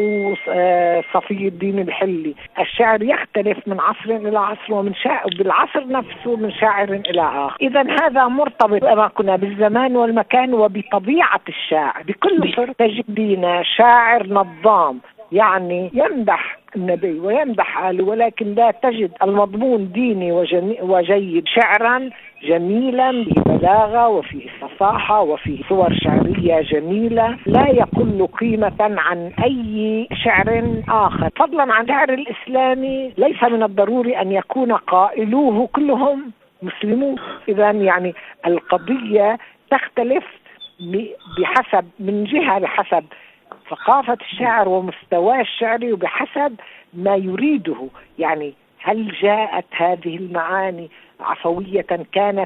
صفي الدين الحلي. الشعر يختلف من عصر إلى عصر، ومن شاعر بالعصر نفسه من شاعر إلى آخر. إذا هذا مرتبط كما كنا بالزمان والمكان وبطبيعة الشاعر. بكل صورة تجدين شاعر نظام، يعني يمدح النبي ويمدح آله، ولكن لا تجد المضمون ديني وجيد، شعرا جميلا ببلاغة وفي فصاحة وفي صور شعرية جميلة لا يقل قيمة عن أي شعر آخر. فضلا عن الشعر الإسلامي ليس من الضروري أن يكون قائلوه كلهم مسلمون. إذا يعني القضية تختلف بحسب من جهة بحسب ثقافة الشاعر ومستواه الشعري وبحسب ما يريده. يعني هل جاءت هذه المعاني عفوية، كانت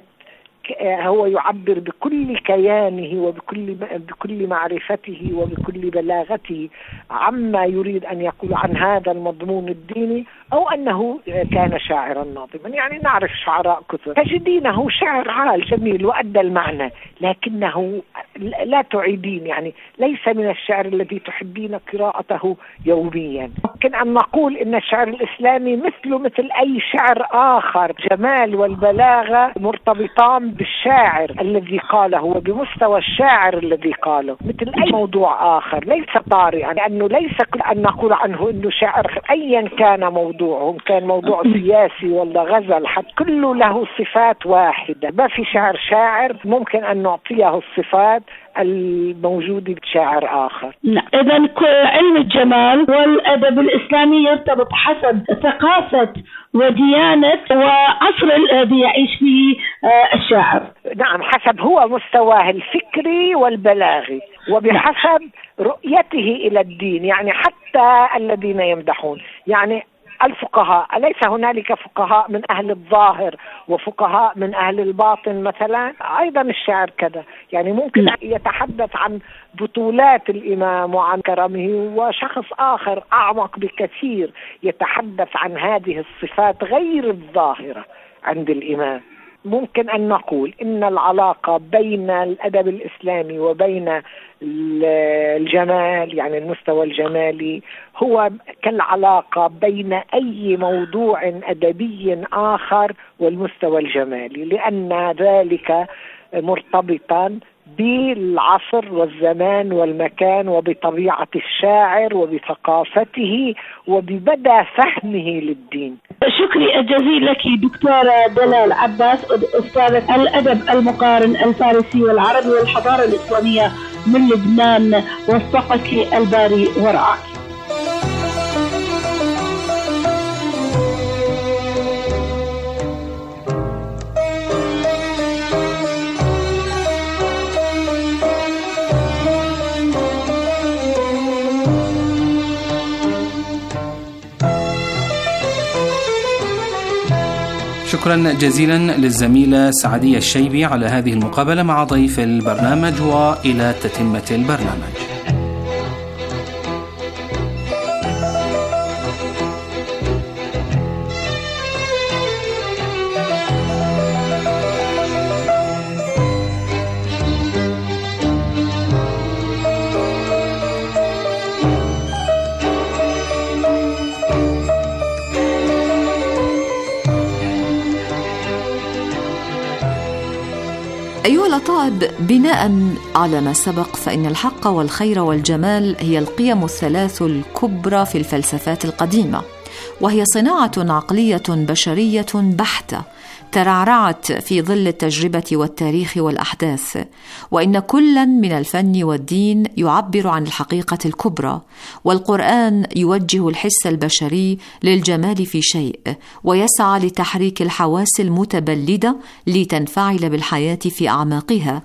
هو يعبر بكل كيانه وبكل بكل معرفته وبكل بلاغته عما يريد أن يقول عن هذا المضمون الديني، أو أنه كان شاعرا ناظما. يعني نعرف شعراء كثر تجدينه شعر عال جميل وأدى المعنى، لكنه لا تعيدين، يعني ليس من الشعر الذي تحبين قراءته يوميا. ممكن أن نقول إن الشعر الإسلامي مثله مثل أي شعر آخر، جمال والبلاغة مرتبطان بالشاعر الذي قاله وبمستوى الشاعر الذي قاله، مثل أي موضوع آخر ليس طارئا، لأنه ليس أن نقول عنه إنه شاعر أيا كان موضوعه، كان موضوع سياسي ولا غزل، حتى كله له صفات واحدة. ما في شعر شاعر ممكن أن نعطيه الصفات الموجودة بشاعر آخر. إذا علم الجمال والأدب الإسلامي يرتبط حسب ثقافة وديانة وعصر الذي يعيش فيه الشاعر. نعم، حسب هو مستواه الفكري والبلاغي وبحسب رؤيته إلى الدين. يعني حتى الذين يمدحون، يعني الفقهاء، أليس هنالك فقهاء من أهل الظاهر وفقهاء من أهل الباطن مثلا؟ أيضا الشعر كذا، يعني ممكن يتحدث عن بطولات الإمام وعن كرمه، وشخص آخر أعمق بكثير يتحدث عن هذه الصفات غير الظاهرة عند الإمام. ممكن أن نقول إن العلاقة بين الأدب الإسلامي وبين الجمال، يعني المستوى الجمالي، هو كالعلاقة بين أي موضوع أدبي آخر والمستوى الجمالي، لأن ذلك مرتبطا بالعصر والزمان والمكان وبطبيعة الشاعر وبثقافته وبمدى فهمه للدين. شكري الجزيل لك دكتورة دلال عباس، أستاذة الأدب المقارن الفارسي والعربي والحضارة الإسلامية من لبنان، وفقك الباري ورعاك. شكرا جزيلا للزميلة سعدية الشيبي على هذه المقابلة مع ضيف البرنامج، وإلى تتمة البرنامج. أيها الأطالب، بناء على ما سبق فإن الحق والخير والجمال هي القيم الثلاث الكبرى في الفلسفات القديمة، وهي صناعة عقلية بشرية بحتة ترعرعت في ظل التجربة والتاريخ والأحداث، وإن كلا من الفن والدين يعبر عن الحقيقة الكبرى، والقرآن يوجه الحس البشري للجمال في شيء، ويسعى لتحريك الحواس المتبلدة لتنفعل بالحياة في أعماقها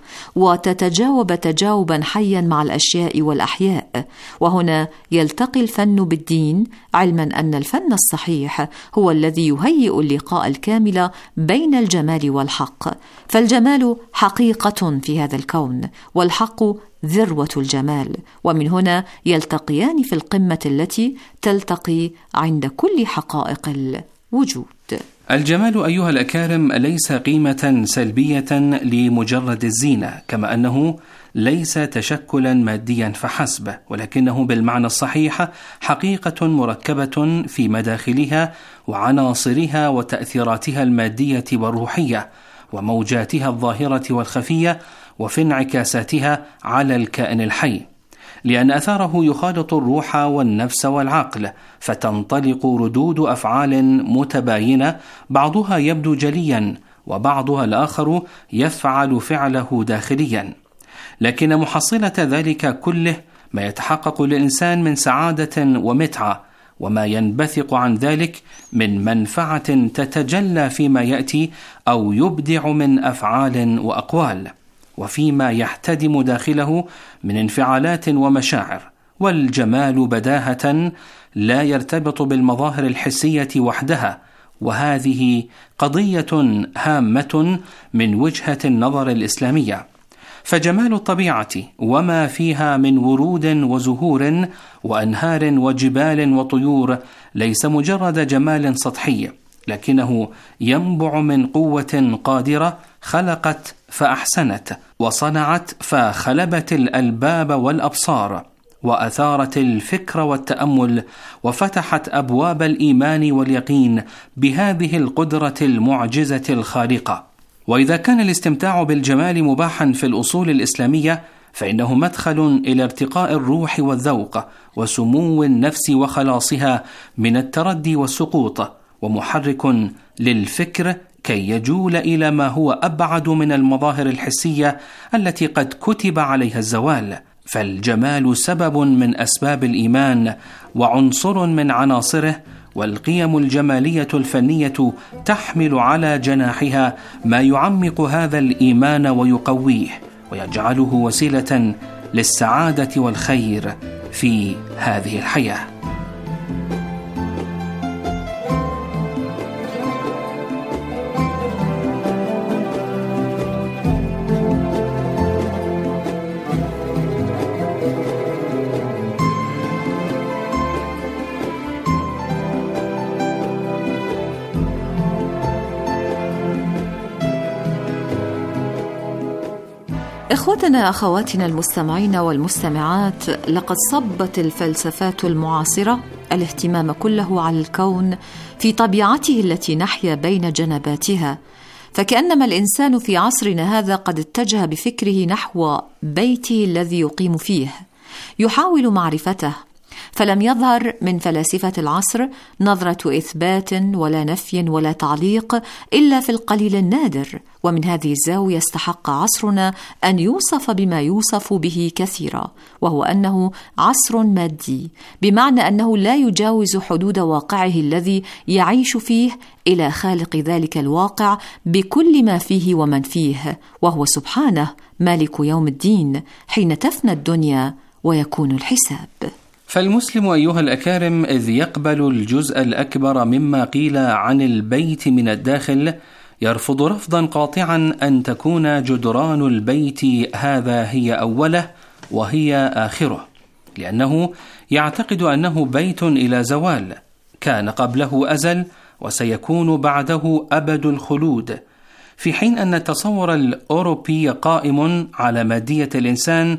وتتجاوب تجاوبا حيا مع الأشياء والأحياء. وهنا يلتقي الفن بالدين، علما أن الفن الصحيح هو الذي يهيئ اللقاء الكامل بين الجمال والحق، فالجمال حقيقة في هذا الكون، والحق ذروة الجمال، ومن هنا يلتقيان في القمة التي تلتقي عند كل حقائق الوجود. الجمال أيها الأكارم ليس قيمة سلبية لمجرد الزينة، كما أنه ليس تشكلا ماديا فحسب، ولكنه بالمعنى الصحيح حقيقة مركبة في مداخلها وعناصرها وتأثيراتها المادية والروحية وموجاتها الظاهرة والخفية، وفي انعكاساتها على الكائن الحي، لأن أثاره يخالط الروح والنفس والعقل، فتنطلق ردود أفعال متباينة، بعضها يبدو جليا وبعضها الآخر يفعل فعله داخليا، لكن محصلة ذلك كله ما يتحقق للإنسان من سعادة ومتعة، وما ينبثق عن ذلك من منفعة تتجلى فيما يأتي أو يبدع من أفعال وأقوال، وفيما يحتدم داخله من انفعالات ومشاعر. والجمال بداهة لا يرتبط بالمظاهر الحسية وحدها، وهذه قضية هامة من وجهة النظر الإسلامية. فجمال الطبيعة وما فيها من ورود وزهور وأنهار وجبال وطيور ليس مجرد جمال سطحي، لكنه ينبع من قوة قادرة خلقت فأحسنت، وصنعت فخلبت الألباب والأبصار، وأثارت الفكر والتأمل، وفتحت أبواب الإيمان واليقين بهذه القدرة المعجزة الخارقة. وإذا كان الاستمتاع بالجمال مباحا في الأصول الإسلامية، فإنه مدخل إلى ارتقاء الروح والذوق وسمو النفس وخلاصها من التردي والسقوط، ومحرك للفكر كي يجول إلى ما هو أبعد من المظاهر الحسية التي قد كتب عليها الزوال. فالجمال سبب من أسباب الإيمان وعنصر من عناصره، والقيم الجمالية الفنية تحمل على جناحها ما يعمق هذا الإيمان ويقويه ويجعله وسيلة للسعادة والخير في هذه الحياة. إخوتنا أخواتنا المستمعين والمستمعات، لقد صبت الفلسفات المعاصرة الاهتمام كله على الكون في طبيعته التي نحيا بين جنباتها، فكأنما الإنسان في عصرنا هذا قد اتجه بفكره نحو بيته الذي يقيم فيه، يحاول معرفته، فلم يظهر من فلاسفة العصر نظرة إثبات ولا نفي ولا تعليق إلا في القليل النادر. ومن هذه الزاوية استحق عصرنا أن يوصف بما يوصف به كثيرا، وهو أنه عصر مادي، بمعنى أنه لا يجاوز حدود واقعه الذي يعيش فيه إلى خالق ذلك الواقع بكل ما فيه ومن فيه، وهو سبحانه مالك يوم الدين حين تفنى الدنيا ويكون الحساب. فالمسلم أيها الأكارم إذ يقبل الجزء الأكبر مما قيل عن البيت من الداخل، يرفض رفضا قاطعا أن تكون جدران البيت هذا هي أوله وهي آخره، لأنه يعتقد أنه بيت إلى زوال، كان قبله أزل وسيكون بعده أبد الخلود، في حين أن التصور الأوروبي قائم على مادية الإنسان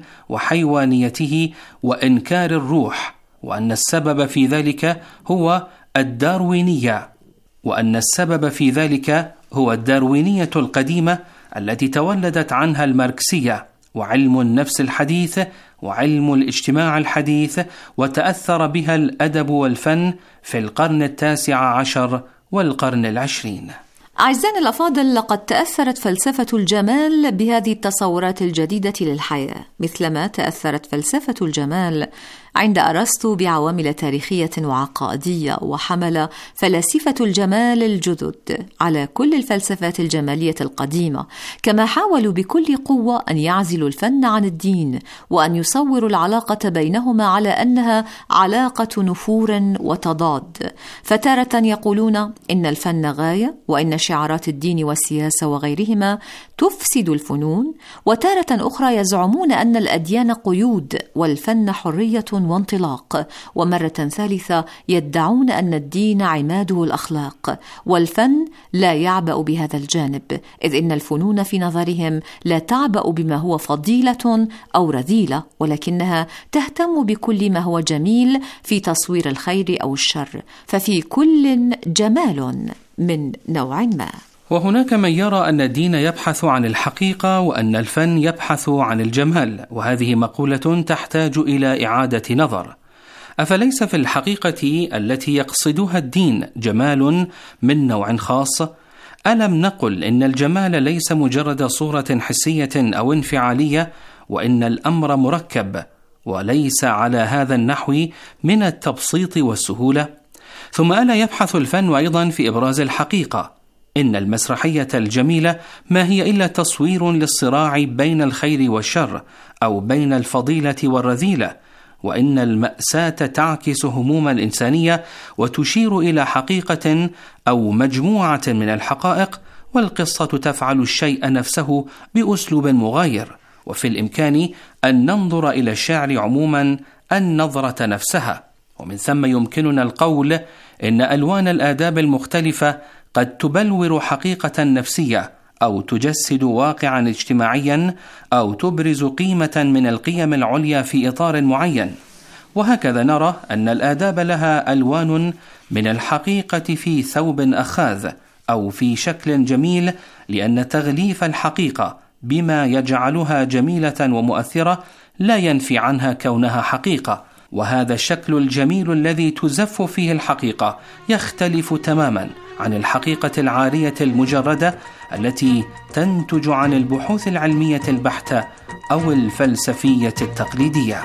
وحيوانيته وإنكار الروح، وأن السبب في ذلك هو الداروينية وأن السبب في ذلك هو الداروينية القديمة التي تولدت عنها الماركسية وعلم النفس الحديث وعلم الاجتماع الحديث، وتأثر بها الأدب والفن في القرن التاسع عشر والقرن العشرين. أعزائنا الأفاضل، لقد تأثرت فلسفة الجمال بهذه التصورات الجديدة للحياة، مثلما تأثرت فلسفة الجمال عند أرسطو بعوامل تاريخية وعقائدية، وحمل فلاسفة الجمال الجدد على كل الفلسفات الجمالية القديمة، كما حاولوا بكل قوة أن يعزلوا الفن عن الدين، وأن يصوروا العلاقة بينهما على أنها علاقة نفور وتضاد، فتارة يقولون إن الفن غاية وإن شعارات الدين والسياسة وغيرهما تفسد الفنون، وتارة أخرى يزعمون أن الأديان قيود والفن حرية وانطلاق، ومرة ثالثة يدعون أن الدين عماده الأخلاق، والفن لا يعبأ بهذا الجانب، إذ إن الفنون في نظرهم لا تعبأ بما هو فضيلة أو رذيلة، ولكنها تهتم بكل ما هو جميل في تصوير الخير أو الشر، ففي كل جمال من نوع ما. وهناك من يرى أن الدين يبحث عن الحقيقة وأن الفن يبحث عن الجمال، وهذه مقولة تحتاج إلى إعادة نظر. أفليس في الحقيقة التي يقصدها الدين جمال من نوع خاص؟ ألم نقل إن الجمال ليس مجرد صورة حسية أو انفعالية، وإن الأمر مركب وليس على هذا النحو من التبسيط والسهولة؟ ثم ألا يبحث الفن أيضا في إبراز الحقيقة؟ إن المسرحية الجميلة ما هي إلا تصوير للصراع بين الخير والشر، أو بين الفضيلة والرذيلة، وإن المأساة تعكس هموم الإنسانية وتشير إلى حقيقة أو مجموعة من الحقائق، والقصة تفعل الشيء نفسه بأسلوب مغاير. وفي الإمكان أن ننظر إلى الشعر عموما النظرة نفسها، ومن ثم يمكننا القول إن ألوان الآداب المختلفة قد تبلور حقيقة نفسية، أو تجسد واقعا اجتماعيا، أو تبرز قيمة من القيم العليا في إطار معين. وهكذا نرى أن الآداب لها ألوان من الحقيقة في ثوب أخاذ أو في شكل جميل، لأن تغليف الحقيقة بما يجعلها جميلة ومؤثرة لا ينفي عنها كونها حقيقة، وهذا الشكل الجميل الذي تزف فيه الحقيقة يختلف تماما عن الحقيقة العارية المجردة التي تنتج عن البحوث العلمية البحتة أو الفلسفية التقليدية.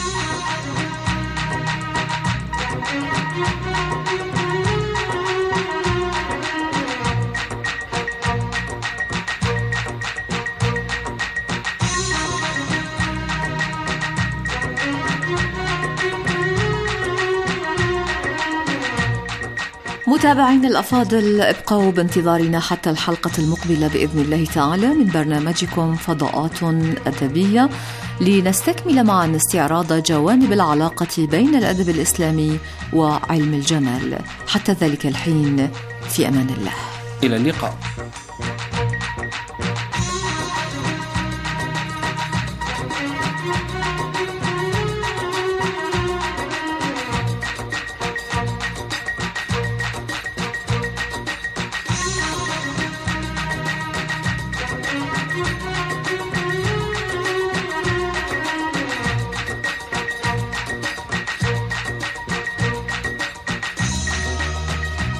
متابعين الأفاضل، ابقوا بانتظارنا حتى الحلقة المقبلة بإذن الله تعالى من برنامجكم فضاءات أدبية، لنستكمل معا استعراض جوانب العلاقة بين الأدب الإسلامي وعلم الجمال. حتى ذلك الحين، في أمان الله. إلى اللقاء.